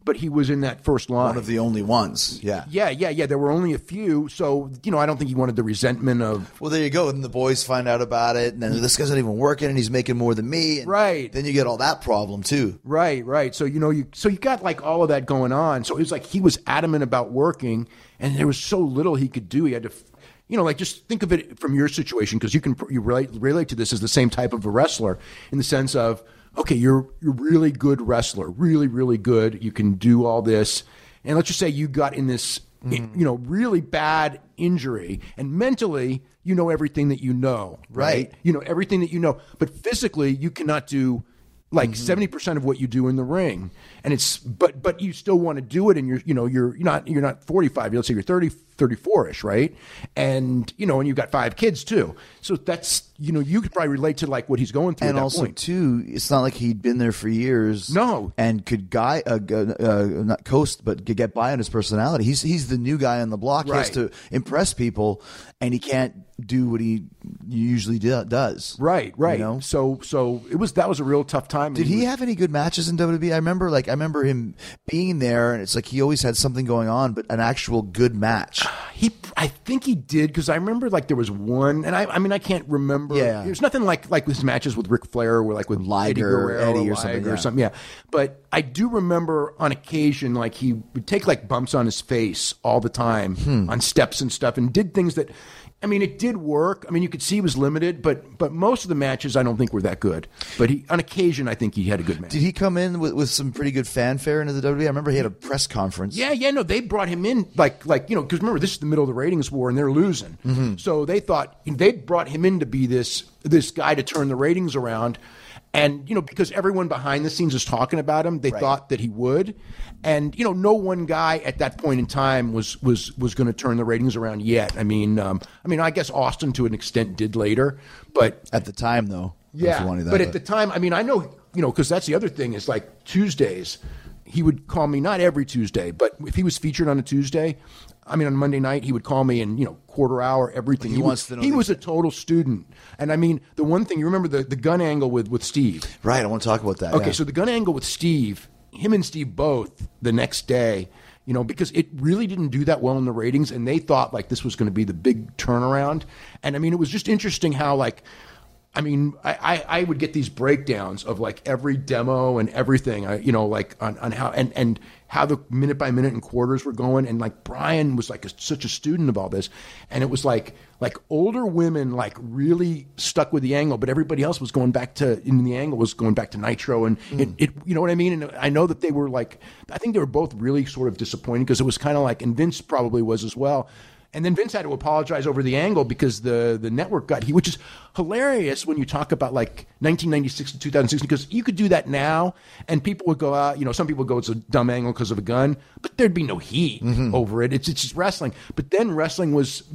but he was in that first line. One of the only ones. Yeah. Yeah, yeah, yeah. There were only a few, so you know, I don't think he wanted the resentment of. Well, there you go. And the boys find out about it, and then this guy's not even working, and he's making more than me. And right. Then you get all that problem too. Right, right. So you know, you so you got like all of that going on. So it was like he was adamant about working, and there was so little he could do. He had to. You know, like just think of it from your situation, because you can you relate, relate to this as the same type of a wrestler in the sense of, okay, you're you're really good wrestler, really really good. You can do all this, and let's just say you got in this, mm. you know, really bad injury, and mentally you know everything that you know, right? Right. You know everything that you know, but physically you cannot do like seventy mm-hmm. percent of what you do in the ring, and it's but but you still want to do it, and you're you know you're you're not you're not forty-five. Let's say you're thirty, thirty-four-ish, right? And you know, and you've got five kids too. So that's you know you could probably relate to like what he's going through. And at that also point. too, it's not like he'd been there for years. No, and could guy uh, uh, not coast, but could get by on his personality. He's he's the new guy on the block. He Right. has to impress people, and he can't do what he usually do, does. Right, right. You know? So so it was that was a real tough time. Did he have any good matches in W W E? I remember, like, I remember him being there, and it's like he always had something going on, but an actual good match. He, I think he did, because I remember like there was one, and I, I mean, I can't remember. Yeah. There's nothing like like his matches with Ric Flair, or like with Liger, Eddie Guerrero, Eddie or or something, Liger yeah. or something. Yeah, but I do remember on occasion, like he would take like bumps on his face all the time Hmm. on steps and stuff, and did things that. I mean, it did work. I mean, you could see he was limited, but but most of the matches I don't think were that good. But he, on occasion, I think he had a good match. Did he come in with, with some pretty good fanfare into the W W E? I remember he had a press conference. Yeah, yeah, no, they brought him in like, like you know, because remember, this is the middle of the ratings war, and they're losing. Mm-hmm. So they thought they brought him in to be this this guy to turn the ratings around, and you know, because everyone behind the scenes is talking about him, they Right. thought that he would, and you know, no one guy at that point in time was was was going to turn the ratings around yet. I mean, um, I mean, I guess Austin to an extent did later, but At the time, though. if yeah, you wanted that, but at the time, I mean, I know, you know, because that's the other thing is like Tuesdays, he would call me, not every Tuesday, but if he was featured on a Tuesday, I mean, on Monday night, he would call me and, you know, quarter hour, everything. He He, wants was, to know he the- was a total student. And I mean, the one thing, you remember the, the gun angle with, with Steve. Right, I want to talk about that. Okay, yeah. so the gun angle with Steve, him and Steve both the next day, you know, because it really didn't do that well in the ratings, and they thought like this was going to be the big turnaround. And I mean, it was just interesting how like, I mean, I, I, I would get these breakdowns of like every demo and everything, I, you know, like on, on how and, and how the minute by minute and quarters were going, and like Brian was like a, such a student of all this, and it was like like older women like really stuck with the angle, but everybody else was going back to in the angle was going back to Nitro, and Mm. it, it you know what I mean. And I know that they were like, I think they were both really sort of disappointed because it was kind of like, and Vince probably was as well. And then Vince had to apologize over the angle because the, the network got he, which is hilarious when you talk about like nineteen ninety-six to two thousand six, because you could do that now and people would go out, you know, some people go, it's a dumb angle because of a gun, but there'd be no heat Mm-hmm. over it. It's, it's just wrestling. But then wrestling was,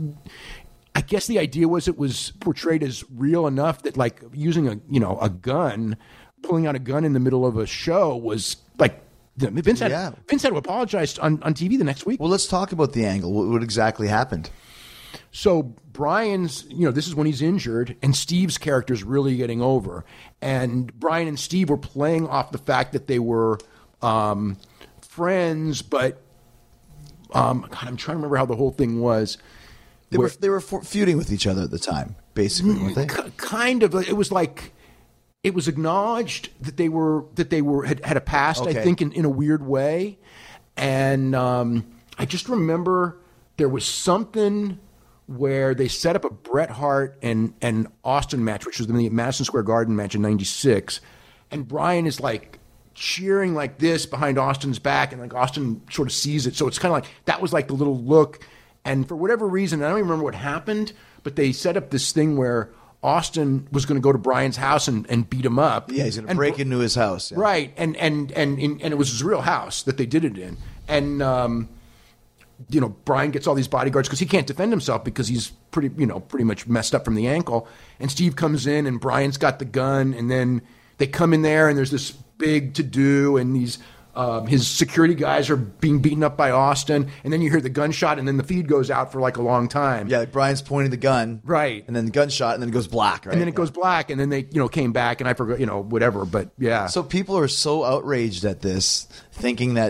I guess the idea was it was portrayed as real enough that like using a, you know, a gun, pulling out a gun in the middle of a show was like, Vince had, Yeah. Vince had to apologize on, on T V the next week. Well, let's talk about the angle. What, what exactly happened? So Brian's, you know, this is when he's injured, and Steve's character's really getting over. And Brian and Steve were playing off the fact that they were um, friends, but um, God, I'm trying to remember how the whole thing was. They Where- were they were for, feuding with each other at the time, basically, weren't they? K- kind of. It was like it was acknowledged that they were that they were had, had a past. Okay. I think in, in a weird way, and um, I just remember there was something where they set up a Bret Hart and and Austin match, which was the Madison Square Garden match in ninety-six, and Brian is like cheering like this behind Austin's back, and like Austin sort of sees it. So it's kind of like that was like the little look. And for whatever reason, I don't even remember what happened, but they set up this thing where Austin was going to go to Brian's house and, and beat him up. Yeah, he's going to And break Br- into his house. Yeah. Right, and and and and it was his real house that they did it in, and um, you know, Brian gets all these bodyguards because he can't defend himself because he's pretty, you know, pretty much messed up from the ankle. And Steve comes in, and Brian's got the gun, and then they come in there, and there's this big to do, and these. Um, his security guys are being beaten up by Austin, and then you hear the gunshot, and then the feed goes out for like a long time. Yeah, like Brian's pointing the gun. Right. And then the gunshot, and then it goes black, right? And then it Yeah. goes black, and then they, you know, came back, and I forgot, you know, whatever. But yeah. So people are so outraged at this, thinking that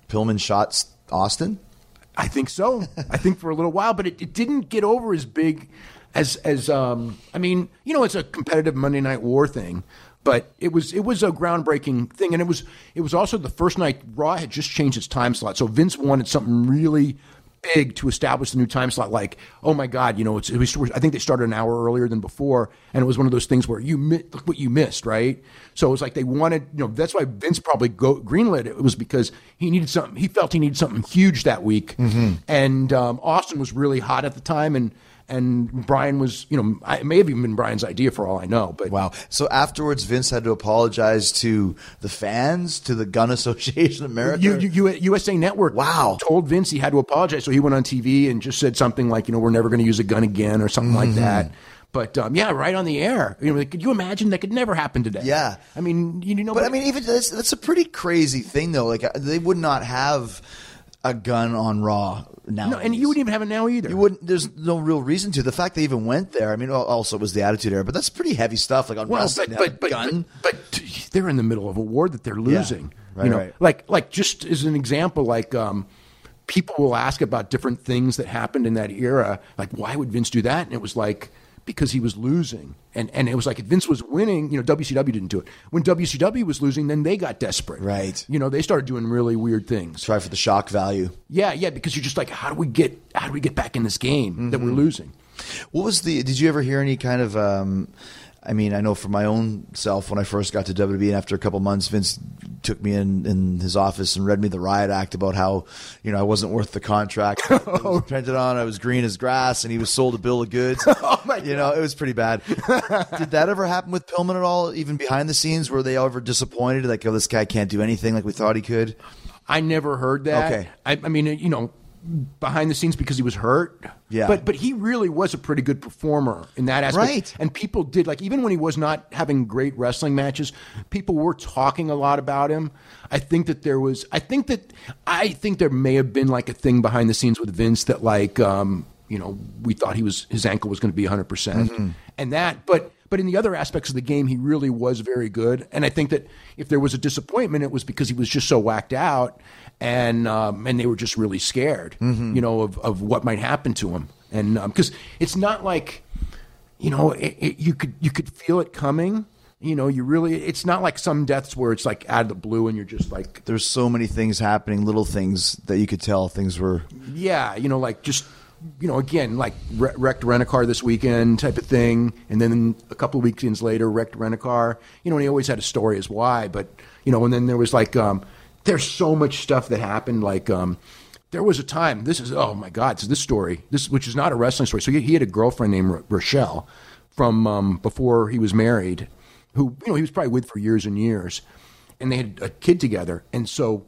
Pillman shot Austin? I think so. I think for a little while, but it, it didn't get over as big as as um. I mean, you know, it's a competitive Monday Night War thing, but it was it was a groundbreaking thing, and it was it was also the first night Raw had just changed its time slot, so Vince wanted something really big to establish the new time slot. Like, oh my God, you know, it's it was, I think they started an hour earlier than before, and it was one of those things where you mi- look what you missed, right? So it was like they wanted, you know, that's why Vince probably go, greenlit it. It was because he needed something. He felt he needed something huge that week, mm-hmm. and um, Austin was really hot at the time, and. And Brian was, you know, it may have even been Brian's idea for all I know. But wow. So afterwards, Vince had to apologize to the fans, to the Gun Association of America. U- U- U S A Network wow. told Vince he had to apologize. So he went on T V and just said something like, you know, we're never going to use a gun again or something mm-hmm. like that. But um, yeah, right on the air. You know, could you imagine that could never happen today? Yeah. I mean, you know, but I mean, even that's, that's a pretty crazy thing, though. Like they would not have a gun on Raw now. No, and you wouldn't even have it now either. You wouldn't. There's no real reason to. The fact they even went there. I mean, also it was the Attitude Era, but that's pretty heavy stuff. Like on well, wrestling, but, but, gun. But, but, but they're in the middle of a war that they're losing. Yeah. Right, you know, right. like like just as an example, like um, people will ask about different things that happened in that era. Like, why would Vince do that? And it was like, because he was losing. And and it was like if Vince was winning, you know, W C W didn't do it. When W C W was losing, then they got desperate. Right. You know, they started doing really weird things. Try for the shock value. Yeah, yeah, because you're just like, how do we get how do we get back in this game mm-hmm. that we're losing? What was the did you ever hear any kind of um I mean, I know for my own self, when I first got to W W E, and after a couple months, Vince took me in, in his office and read me the riot act about how, you know, I wasn't worth the contract. It was printed on, I was green as grass, and he was sold a bill of goods. Oh, my God. You know, it was pretty bad. Did that ever happen with Pillman at all, even behind the scenes? Were they ever disappointed, like, oh, this guy can't do anything like we thought he could? I never heard that. Okay. I, I mean, you know, behind the scenes because he was hurt. Yeah. But but he really was a pretty good performer in that aspect. Right. And people did, like, even when he was not having great wrestling matches, people were talking a lot about him. I think that there was, I think that, I think there may have been like a thing behind the scenes with Vince that like, um, you know, we thought he was, his ankle was going to be one hundred percent. Mm-hmm. And that, but, but in the other aspects of the game, he really was very good. And I think that if there was a disappointment, it was because he was just so whacked out. And um, and they were just really scared, mm-hmm. you know, of, of what might happen to him, and because um, it's not like, you know, it, it, you could you could feel it coming, you know, you really, it's not like some deaths where it's like out of the blue and you're just like, there's so many things happening, little things that you could tell things were, yeah, you know, like just, you know, again, like re- wrecked rent-a-car this weekend type of thing, and then a couple of weekends later, wrecked rent-a-car, you know, and he always had a story as why, but you know, and then there was like. Um, There's so much stuff that happened. Like um, there was a time. This is oh my God. So this story, this which is not a wrestling story. So he, he had a girlfriend named R- Rochelle from um, before he was married, who you know he was probably with for years and years, and they had a kid together. And so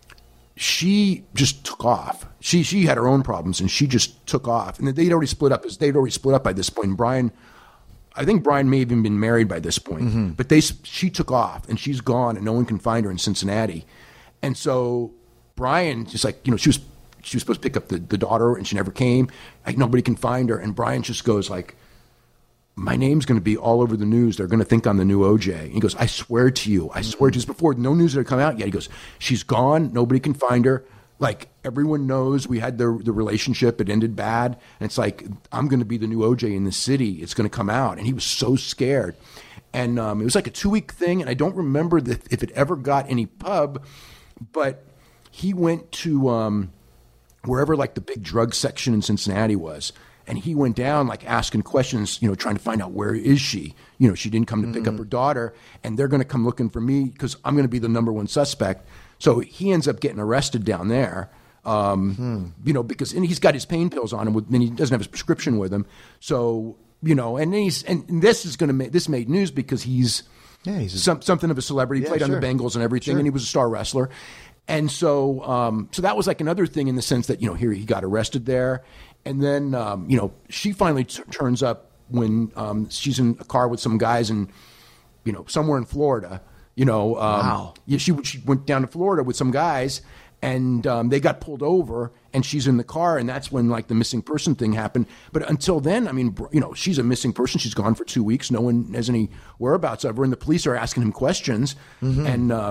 she just took off. She she had her own problems, and she just took off. And they'd already split up. They'd already split up by this point. And Brian. I think Brian may have even been married by this point, mm-hmm. but they she took off and she's gone and no one can find her in Cincinnati. And so Brian just like, you know, she was she was supposed to pick up the, the daughter and she never came. Like nobody can find her. And Brian just goes like, my name's going to be all over the news. They're going to think I'm the new O J. And he goes, I swear to you, I swear to you, before no news had come out yet. He goes, she's gone. Nobody can find her. Like everyone knows we had the the relationship. It ended bad. And it's like, I'm going to be the new O J in the city. It's going to come out. And he was so scared. And um, it was like a two week thing. And I don't remember that if it ever got any pub. But he went to um, wherever like the big drug section in Cincinnati was, and he went down like asking questions, you know, trying to find out where is she. You know, she didn't come to pick mm-hmm. up her daughter, and they're going to come looking for me because I'm going to be the number one suspect. So he ends up getting arrested down there, um, hmm. you know, because and he's got his pain pills on him, with, and he doesn't have his prescription with him. So you know, and he's and this is going to make this made news because he's. Yeah, he's a, Some, something of a celebrity. Yeah, played sure. on the Bengals and everything, Sure. and he was a star wrestler. And so, um, so that was like another thing in the sense that you know here he got arrested there, and then um, you know she finally t- turns up when um, she's in a car with some guys and you know somewhere in Florida. You know, um, wow. Yeah, she she went down to Florida with some guys. And um, they got pulled over, and she's in the car, and that's when like the missing person thing happened. But until then, I mean, you know, she's a missing person. She's gone for two weeks. No one has any whereabouts of her, and the police are asking him questions. Mm-hmm. And um,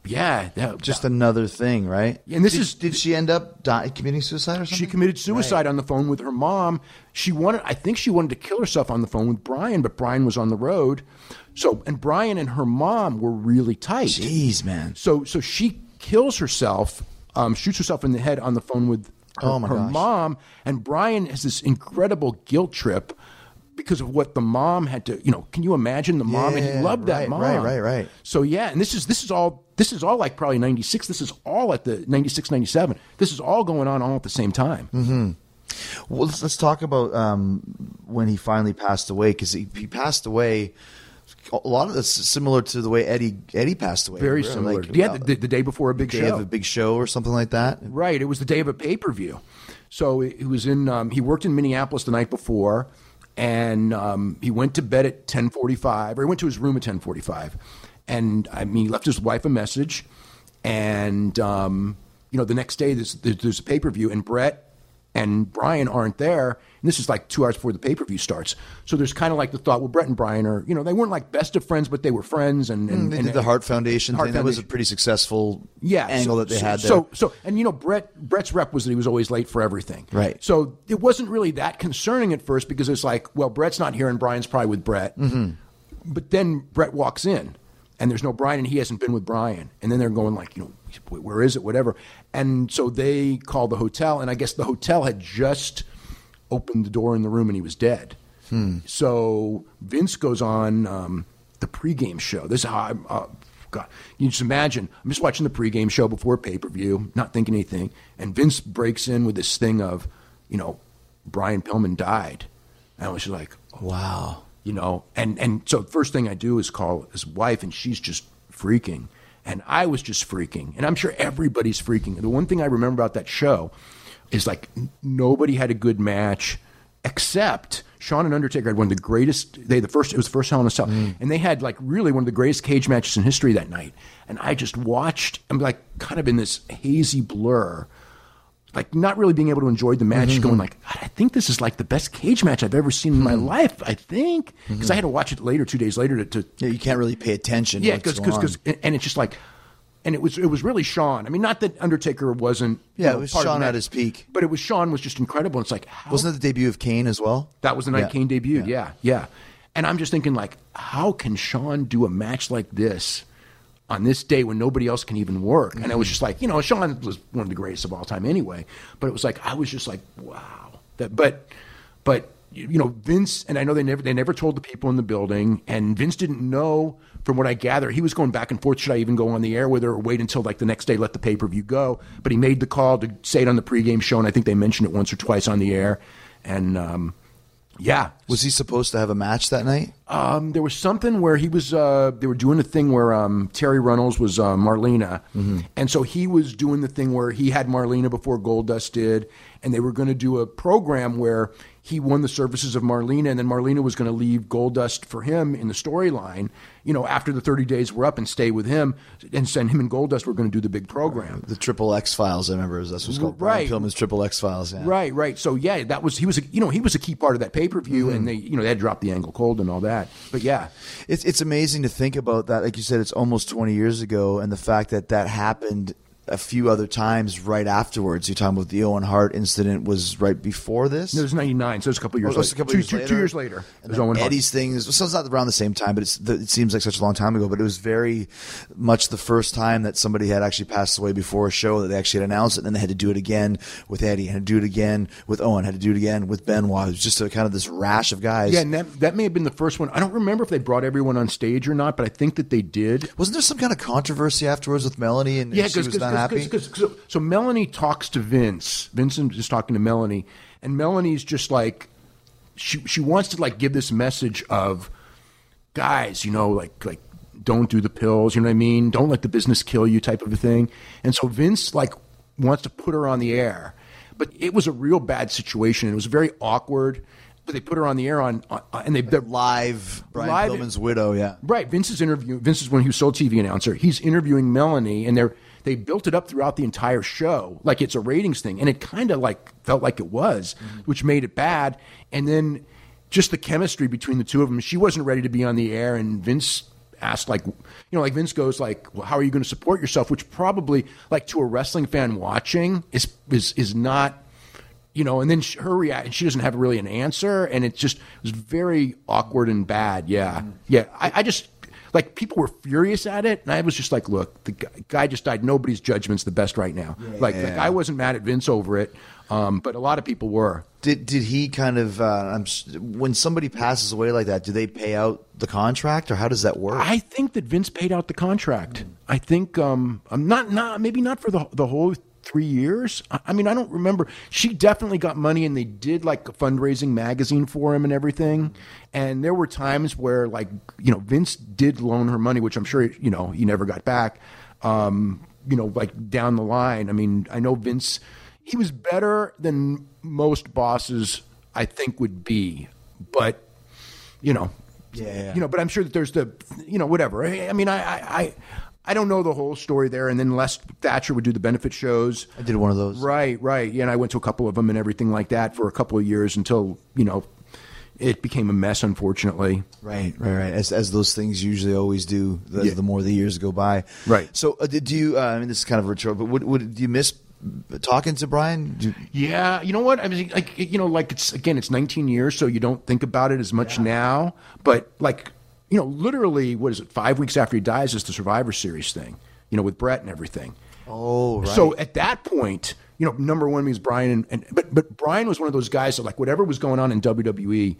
Yeah, that, Just another thing, right? And this did, is- did she end up die, committing suicide or something? She committed suicide on the phone with her mom. She wanted, I think she wanted to kill herself on the phone with Brian, but Brian was on the road. So, and Brian and her mom were really tight. Jeez, man. So, so she kills herself, um, shoots herself in the head on the phone with her, Oh, my her gosh. mom. And Brian has this incredible guilt trip because of what the mom had to, you know, can you imagine the mom? and Yeah, he loved that right, mom. right, right, right. So yeah, and this is this is all this is all like probably ninety-six. This is all at the ninety-six, ninety-seven. This is all going on all at the same time. Mm-hmm. Well, let's, let's talk about um, when he finally passed away, because he, he passed away. A lot of this is similar to the way Eddie Eddie passed away. Very really. similar. Like, yeah, uh, the, the day before a big day show. of a big show or something like that. Right. It was the day of a pay per view. So he was in. Um, he worked in Minneapolis the night before, and um, he went to bed at ten forty-five, or he went to his room at ten forty-five, and I mean, he left his wife a message, and um, you know, the next day there's, there's a pay per view, and Brett and Brian aren't there. And this is like two hours before the pay per view starts. So there's kind of like the thought, well, Brett and Brian are, you know, they weren't like best of friends, but they were friends. And, and, Mm, they and did the Hart Foundation Hart thing. That was a Foundation. pretty successful yeah, angle so, that they so, had there. So, so, and you know, Brett, Brett's rep was that he was always late for everything. Right. So it wasn't really that concerning at first because it's like, well, Brett's not here and Brian's probably with Brett. Mm-hmm. But then Brett walks in and there's no Brian and he hasn't been with Brian. And then they're going like, you know, where is it, whatever. And so they called the hotel, and I guess the hotel had just opened the door in the room and he was dead. Hmm. So Vince goes on um, the pregame show. This is how I'm, uh, God, you just imagine, I'm just watching the pregame show before pay-per-view, not thinking anything, and Vince breaks in with this thing of, you know, Brian Pillman died. And I was just like, wow. You know, and, and so the first thing I do is call his wife, and she's just freaking. And I was just freaking. And I'm sure everybody's freaking. The one thing I remember about that show is like n- nobody had a good match except Shawn and Undertaker had one of the greatest, they the first, it was the first Hell in a Cell. Mm. And they had like really one of the greatest cage matches in history that night. And I just watched, I'm like kind of in this hazy blur, like not really being able to enjoy the match, Mm-hmm. going like, God, I think this is like the best cage match I've ever seen in my life, I think. Because I had to watch it later, two days later to, to Yeah, you can't really pay attention. to yeah, what's because going because on. and it's just like, and it was it was really Shawn. I mean, not that Undertaker wasn't. you Yeah, know, it was part of Shawn the at match, his peak. but it was Shawn was just incredible. It's like, how, Wasn't it the debut of Kane as well? that was the night Yeah. Kane debuted? Yeah. yeah, And I'm just thinking like, how can Shawn do a match like this on this day when nobody else can even work? And I was just like, you know, Shawn was one of the greatest of all time anyway. But it was like I was just like, wow. That, but but. You know, Vince, and I know they never they never told the people in the building, and Vince didn't know, from what I gather, he was going back and forth, should I even go on the air with her or wait until like the next day, let the pay-per-view go? But he made the call to say it on the pregame show, and I think they mentioned it once or twice on the air. And um, yeah. Was he supposed to have a match that night? Um, there was something where he was, uh, they were doing a thing where um, Terry Runnels was uh, Marlena. Mm-hmm. And so he was doing the thing where he had Marlena before Goldust did, and they were going to do a program where he won the services of Marlena, and then Marlena was going to leave Goldust for him in the storyline, you know, after the thirty days were up and stay with him, and send him and Goldust were going to do the big program. The Triple X Files, I remember. That's what it's called. Right. Brian Pillman's Triple X Files. Yeah. Right, right. So yeah, that was he was a, you know he was a key part of that pay per view, Mm-hmm. and they you know they had dropped the Angle Cold and all that. But yeah, It's it's amazing to think about that. Like you said, it's almost twenty years ago, and the fact that that happened a few other times right afterwards. You're talking about the Owen Hart incident was right before this. it was ninety-nine, so it was a couple years Oh, it was later. a couple two, years two- later. two years later. It And was then Owen Hart. Eddie's thing is, so it's not around the same time, but it's it seems like such a long time ago. But it was very much the first time that somebody had actually passed away before a show that they actually had announced it, and then they had to do it again with Eddie, had to do it again with Owen, had to do it again with Benoit. It was just a kind of this rash of guys. Yeah, and that that may have been the first one. I don't remember if they brought everyone on stage or not, but I think that they did. Wasn't there some kind of controversy afterwards with Melanie, and, Yeah, and she was not happy? because so Melanie talks to Vince. Vincent is talking to Melanie, and Melanie's just like she she wants to like give this message of guys, you know, like like don't do the pills, you know what I mean? Don't let the business kill you, type of a thing. And so Vince like wants to put her on the air, but it was a real bad situation. It was very awkward. But they put her on the air on, on and they they're Live, Brian Live- Pillman's widow, yeah. Right, Vince is interviewing. Vince is when he was still a T V announcer. He's interviewing Melanie, and they're they built it up throughout the entire show like it's a ratings thing, and it kind of like felt like it was, Mm-hmm. which made it bad. And then just the chemistry between the two of them. She wasn't ready to be on the air, and Vince asked, like, you know, like Vince goes, like, well, how are you going to support yourself? Which probably, like, to a wrestling fan watching is is is not, you know. And then she, her reaction, she doesn't have really an answer, and it just was very awkward and bad. Yeah, yeah. I, I just. Like, people were furious at it, and I was just like, look, the guy just died. Nobody's judgment's the best right now. Yeah, like, yeah. like, I wasn't mad at Vince over it, um, but a lot of people were. Did did he kind of, uh, I'm, when somebody passes away like that, do they pay out the contract, or how does that work? I think that Vince paid out the contract. Mm. I think, um, I'm not, not, maybe not for the the whole three years. I, I mean, I don't remember. She definitely got money, and they did like a fundraising magazine for him and everything. And there were times where, like, you know, Vince did loan her money, which I'm sure, you know, he never got back. Um, you know, like down the line. I mean, I know Vince, he was better than most bosses I think would be, but you know, yeah, you know, but I'm sure that there's the, you know, whatever. I, I mean, I, I, I I don't know the whole story there. And then Les Thatcher would do the benefit shows. I did one of those. Right, right. Yeah, and I went to a couple of them and everything like that for a couple of years until, you know, it became a mess, unfortunately. Right, right, right. As as those things usually always do, the, Yeah. the more the years go by. Right. So, uh, did you? Uh, I mean, this is kind of retro, but would, would do you miss talking to Brian? Do, Yeah, you know what? I mean, like, you know, like it's again, it's nineteen years, so you don't think about it as much now. But like, you know, literally, what is it? Five weeks after he dies is the Survivor Series thing. You know, with Brett and everything. oh, right. So at that point, you know, number one means Brian, and, and but but Brian was one of those guys that, like, whatever was going on in W W E,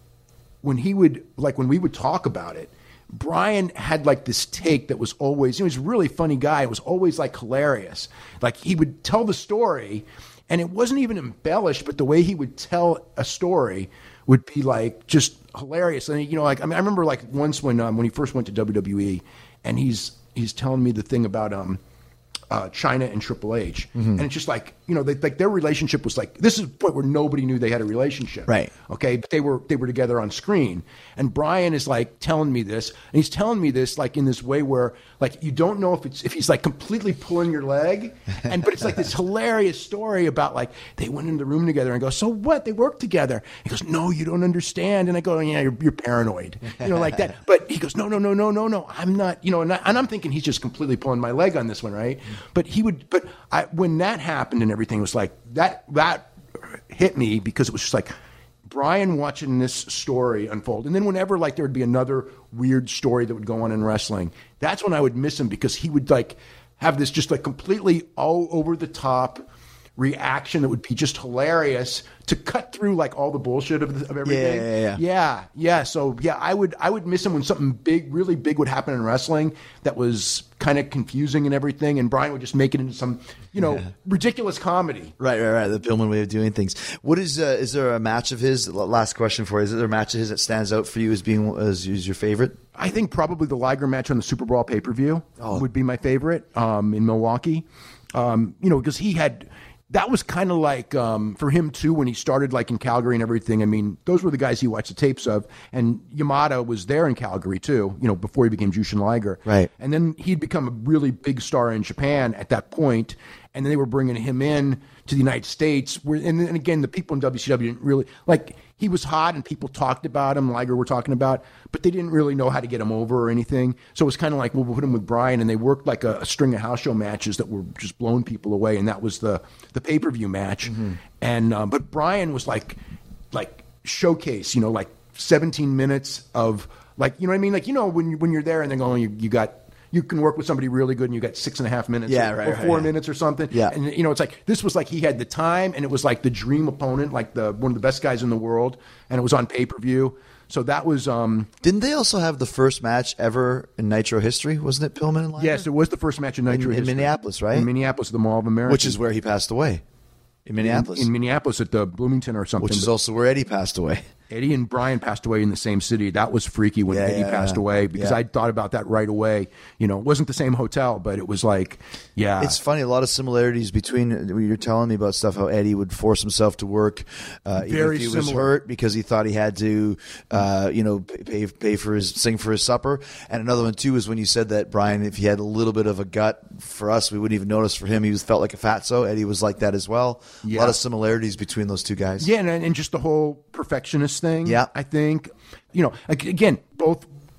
when he would, like, when we would talk about it, Brian had like this take that was always, you know, he's a really funny guy. It was always like hilarious. Like, he would tell the story, and it wasn't even embellished, but the way he would tell a story would be like just hilarious. And, you know, like, I mean, I remember like once when um, when he first went to W W E, and he's he's telling me the thing about um uh, China and Triple H, Mm-hmm. and it's just like, you know, they, like their relationship was like, this is the point where nobody knew they had a relationship, Right. Okay, but they were they were together on screen, and Brian is like telling me this, and he's telling me this like in this way where, like, you don't know if it's if he's like completely pulling your leg, and but it's like this hilarious story about, like, they went into the room together and go, so what? They worked together. He goes, no, you don't understand, and I go, yeah, you're, you're paranoid, you know, like that. But he goes, no, no, no, no, no, no, I'm not, you know, and, I, and I'm thinking he's just completely pulling my leg on this one, right? But he would, but I, when that happened and everything, it was like that that hit me, because it was just like Brian watching this story unfold. And then whenever, like, there would be another weird story that would go on in wrestling, that's when I would miss him, because he would like have this just like completely all over the top reaction that would be just hilarious to cut through like all the bullshit of, the, of everything. Yeah, yeah, yeah. yeah, yeah. So yeah, I would I would miss him when something big, really big would happen in wrestling that was kind of confusing and everything, and Brian would just make it into some, you know, ridiculous comedy. Right, right, right. The Pillman way of doing things. What is? Uh, is there a match of his? Last question for you: is there a match of his that stands out for you as being as, as your favorite? I think probably the Liger match on the Super Bowl pay per view Oh. would be my favorite um, in Milwaukee. Um, you know, because he had. That was kind of like, um, for him too, when he started like in Calgary and everything. I mean, those were the guys he watched the tapes of, and Yamada was there in Calgary too, you know, before he became Jushin Liger. Right. And then he'd become a really big star in Japan at that point, and then they were bringing him in to the United States. Where, and, and again, the people in W C W didn't really, like, he was hot and people talked about him, Liger were talking about, but they didn't really know how to get him over or anything. So it was kind of like, well, we'll put him with Brian, and they worked like a, a string of house show matches that were just blowing people away, and that was the the pay per view match. Mm-hmm. And um, but Brian was like like showcase, you know, like seventeen minutes of, like, you know what I mean, like, you know, when you, when you're there and they're going, you, you got. You can work with somebody really good, and you got six and a half minutes, Yeah, or, right, or right, four yeah. minutes or something. Yeah. And you know, it's like this was like he had the time, and it was like the dream opponent, like the one of the best guys in the world, and it was on pay per view. So that was um, Didn't they also have the first match ever in Nitro history? Wasn't it Pillman and Liger? yes, it was the first match in Nitro in history. Minneapolis, right? In Minneapolis, the Mall of America, Which is where he passed away. In Minneapolis. in, in Minneapolis at the Bloomington or something. which is But also where Eddie passed away. Eddie and Brian passed away in the same city. That was freaky when Yeah, Eddie yeah, passed yeah. away, because Yeah. I thought about that right away. You know, it wasn't the same hotel, but it was like, yeah, It's funny, a lot of similarities between when you're telling me about stuff, how Eddie would force himself to work, uh, even Very if he was similar. hurt because he thought he had to, uh, you know, pay pay for his sing for his supper. And another one too is when you said that Brian, if he had a little bit of a gut, for us we wouldn't even notice. For him, he was felt like a fatso. Eddie was like that as well. A Yeah. lot of similarities between those two guys. Yeah, and, and just the whole perfectionist thing. Yeah. I think, you know, ag- again, both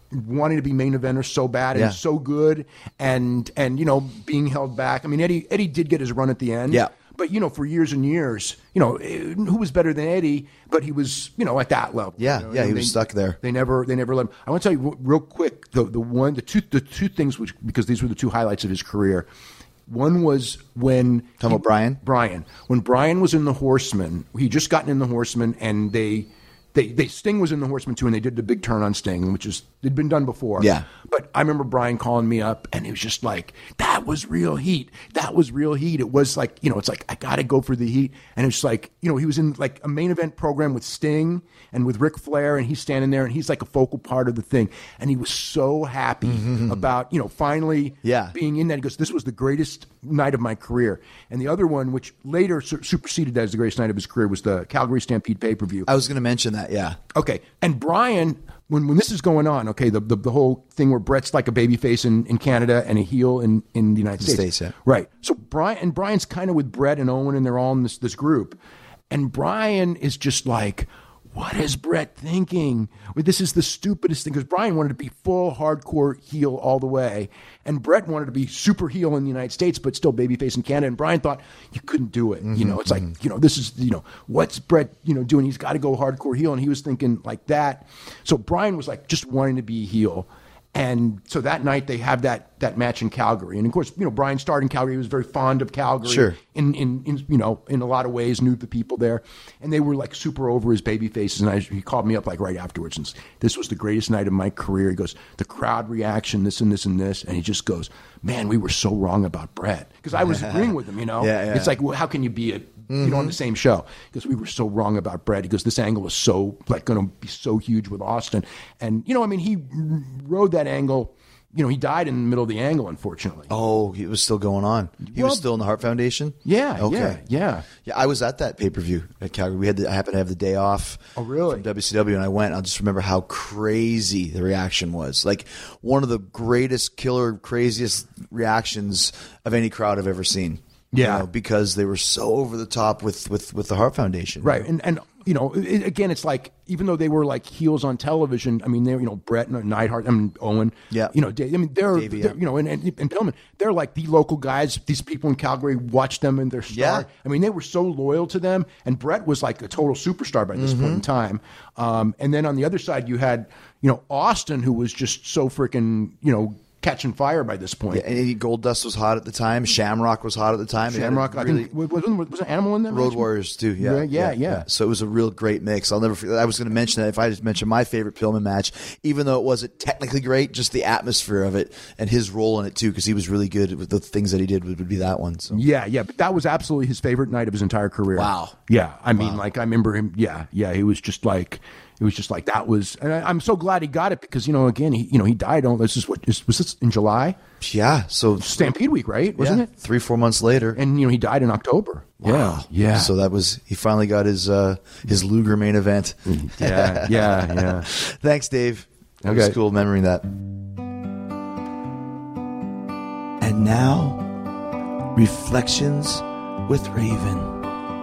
wanting to be main eventer so bad and Yeah. so good, and and you know being held back. I mean, Eddie Eddie did get his run at the end. Yeah. But, you know, for years and years, you know, eh, who was better than Eddie? But he was, you know, at that level. Yeah, you know, yeah, and he they- was stuck there. They never, they never let him. I want to tell you real quick the the one, the two, the two things which because these were the two highlights of his career. One was when Talking about Brian? Brian, when Brian was in the Horsemen, he just gotten in the Horsemen, and they. They, they Sting was in the Horsemen too, and they did the big turn on Sting, which is had been done before. Yeah. But I remember Brian calling me up, and it was just like, that was real heat. That was real heat. It was like, you know, it's like, I got to go for the heat. And it's like, you know, he was in like a main event program with Sting and with Ric Flair, and he's standing there, and he's like a focal part of the thing. And he was so happy about, you know, finally Yeah. being in that. He goes, this was the greatest night of my career. And the other one, which later su- superseded that as the greatest night of his career, was the Calgary Stampede pay-per-view. I was going to mention that. Yeah. Okay. And Brian, when, when this is going on, okay, the, the the whole thing where Brett's like a babyface in, in Canada and a heel in, in the United The States. States, yeah. Right. So Brian, and Brian's kind of with Brett and Owen, and they're all in this, this group. And Brian is just like, what is Brett thinking? Well, this is the stupidest thing. Because Brian wanted to be full hardcore heel all the way. And Brett wanted to be super heel in the United States, but still babyface in Canada. And Brian thought, you couldn't do it. You know, it's like, you know, this is, you know, what's Brett, you know, doing? He's got to go hardcore heel. And he was thinking like that. So Brian was like just wanting to be heel. And so that night they have that that match in Calgary. And of course, you know, Brian starred in Calgary. He was very fond of Calgary. Sure. In, in, in you know, in a lot of ways, knew the people there. And they were like super over his baby faces. And I, he called me up like right afterwards. And this was the greatest night of my career. He goes, the crowd reaction, this and this and this. And he just goes, man, we were so wrong about Brett. Because I was agreeing with him, you know. Yeah, yeah. It's like, well, how can you be a you know, on the same show, because we were so wrong about Brett. Because this angle is so like going to be so huge with Austin, and you know, I mean, he rode that angle. You know, he died in the middle of the angle, unfortunately. Oh, he was still going on. He Well, was still in the Heart Foundation? Yeah, Okay. yeah, yeah. Yeah, I was at that pay-per-view at Calgary. We had the, I happened to have the day off Oh, really? from W C W, and I went. I just remember how crazy the reaction was. Like, one of the greatest, killer, craziest reactions of any crowd I've ever seen. You Yeah. know, because they were so over the top with, with, with the Heart Foundation. Right, and and you know, it, again, it's like even though they were like heels on television, I mean, they're you know Brett and Neidhart, I mean Owen, Yeah. you know, Dave, I mean they're, Davey, they're yeah. you know, and, and and Pillman, they're like the local guys. These people in Calgary watch them and they're star. Yeah. I mean, they were so loyal to them, and Brett was like a total superstar by this Mm-hmm. point in time. Um, and then on the other side, you had you know Austin, who was just so freaking you know catching fire by this point. Yeah, and Goldust was hot at the time. Shamrock was hot at the time. They had a Shamrock, I really- think, was, was, was an Animal in there? Road Warriors too. Yeah, Yeah, yeah, yeah. So it was a real great mix. I'll never forget. I was going to mention that if I just mentioned my favorite Pillman match, even though it wasn't technically great, just the atmosphere of it and his role in it too, because he was really good with the things that he did. Would, would be that one. So Yeah, yeah, but that was absolutely his favorite night of his entire career. Wow. Yeah, I mean, like I remember him. Yeah, yeah, he was just like, it was just like that was, and I, I'm so glad he got it because you know, again, he, you know, he died on this is what is, was this in July? yeah. So Stampede Week, right? Wasn't yeah, it? three four months later. And you know, he died in October. Yeah, yeah, So that was he finally got his uh, his Luger main event. yeah, yeah, yeah. Thanks, Dave. It was Okay. cool remembering that. And now, Reflections with Raven.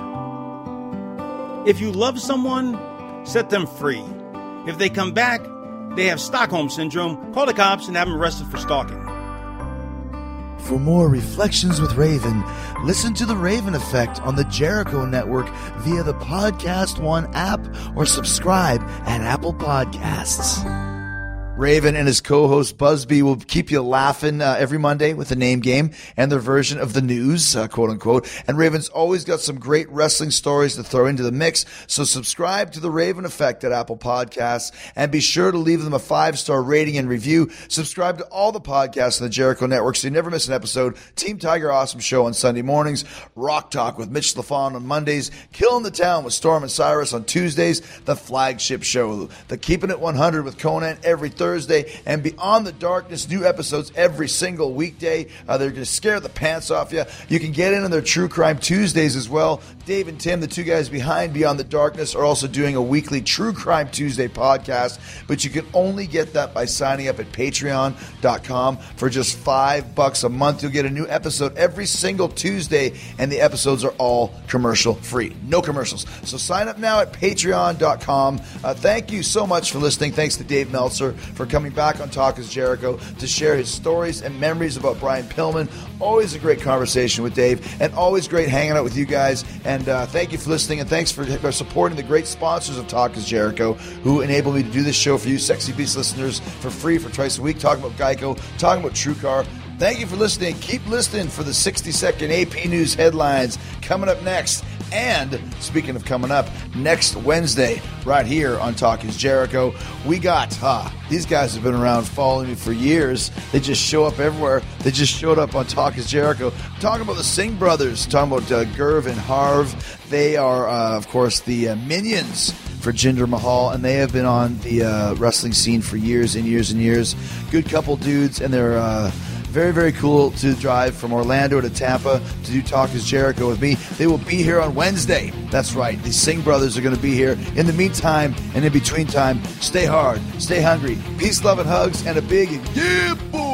If you love someone, set them free. If they come back, they have Stockholm Syndrome, call the cops and have them arrested for stalking. For more Reflections with Raven, listen to The Raven Effect on the Jericho Network via the Podcast One app or subscribe at Apple Podcasts. Raven and his co-host Busby will keep you laughing uh, every Monday with a name game and their version of the news, uh, quote unquote. And Raven's always got some great wrestling stories to throw into the mix. So subscribe to the Raven Effect at Apple Podcasts and be sure to leave them a five-star rating and review. Subscribe to all the podcasts on the Jericho Network so you never miss an episode. Team Tiger Awesome Show on Sunday mornings, Rock Talk with Mitch LaFon on Mondays, Killing the Town with Storm and Cyrus on Tuesdays, the flagship show, the Keeping It one hundred with Conan every Thursday. Thursday, and Beyond the Darkness, new episodes every single weekday. Uh, they're going to scare the pants off you. You can get in on their True Crime Tuesdays as well. Dave and Tim, the two guys behind Beyond the Darkness, are also doing a weekly True Crime Tuesday podcast, but you can only get that by signing up at patreon dot com for just five bucks a month. You'll get a new episode every single Tuesday, and the episodes are all commercial free. No commercials. So sign up now at patreon dot com. Uh, thank you so much for listening. Thanks to Dave Meltzer for coming back on Talk is Jericho to share his stories and memories about Brian Pillman. Always a great conversation with Dave, and always great hanging out with you guys. And uh, thank you for listening, and thanks for, for supporting the great sponsors of Talk is Jericho, who enable me to do this show for you, Sexy Beast listeners, for free for twice a week, talking about Geico, talking about TrueCar. Thank you for listening. Keep listening for the sixty-second A P News headlines coming up next. And speaking of coming up, next Wednesday, right here on Talk is Jericho, we got, huh, these guys have been around following me for years. They just show up everywhere. They just showed up on Talk is Jericho. Talking about the Singh brothers, talking about uh, Gurv and Harv. They are, uh, of course, the uh, minions for Jinder Mahal, and they have been on the uh, wrestling scene for years and years and years. Good couple dudes, and they're uh, very, very cool to drive from Orlando to Tampa to do Talk is Jericho with me. They will be here on Wednesday. That's right. The Singh brothers are going to be here. In the meantime and in between time, stay hard, stay hungry. Peace, love, and hugs, and a big yeah, boy.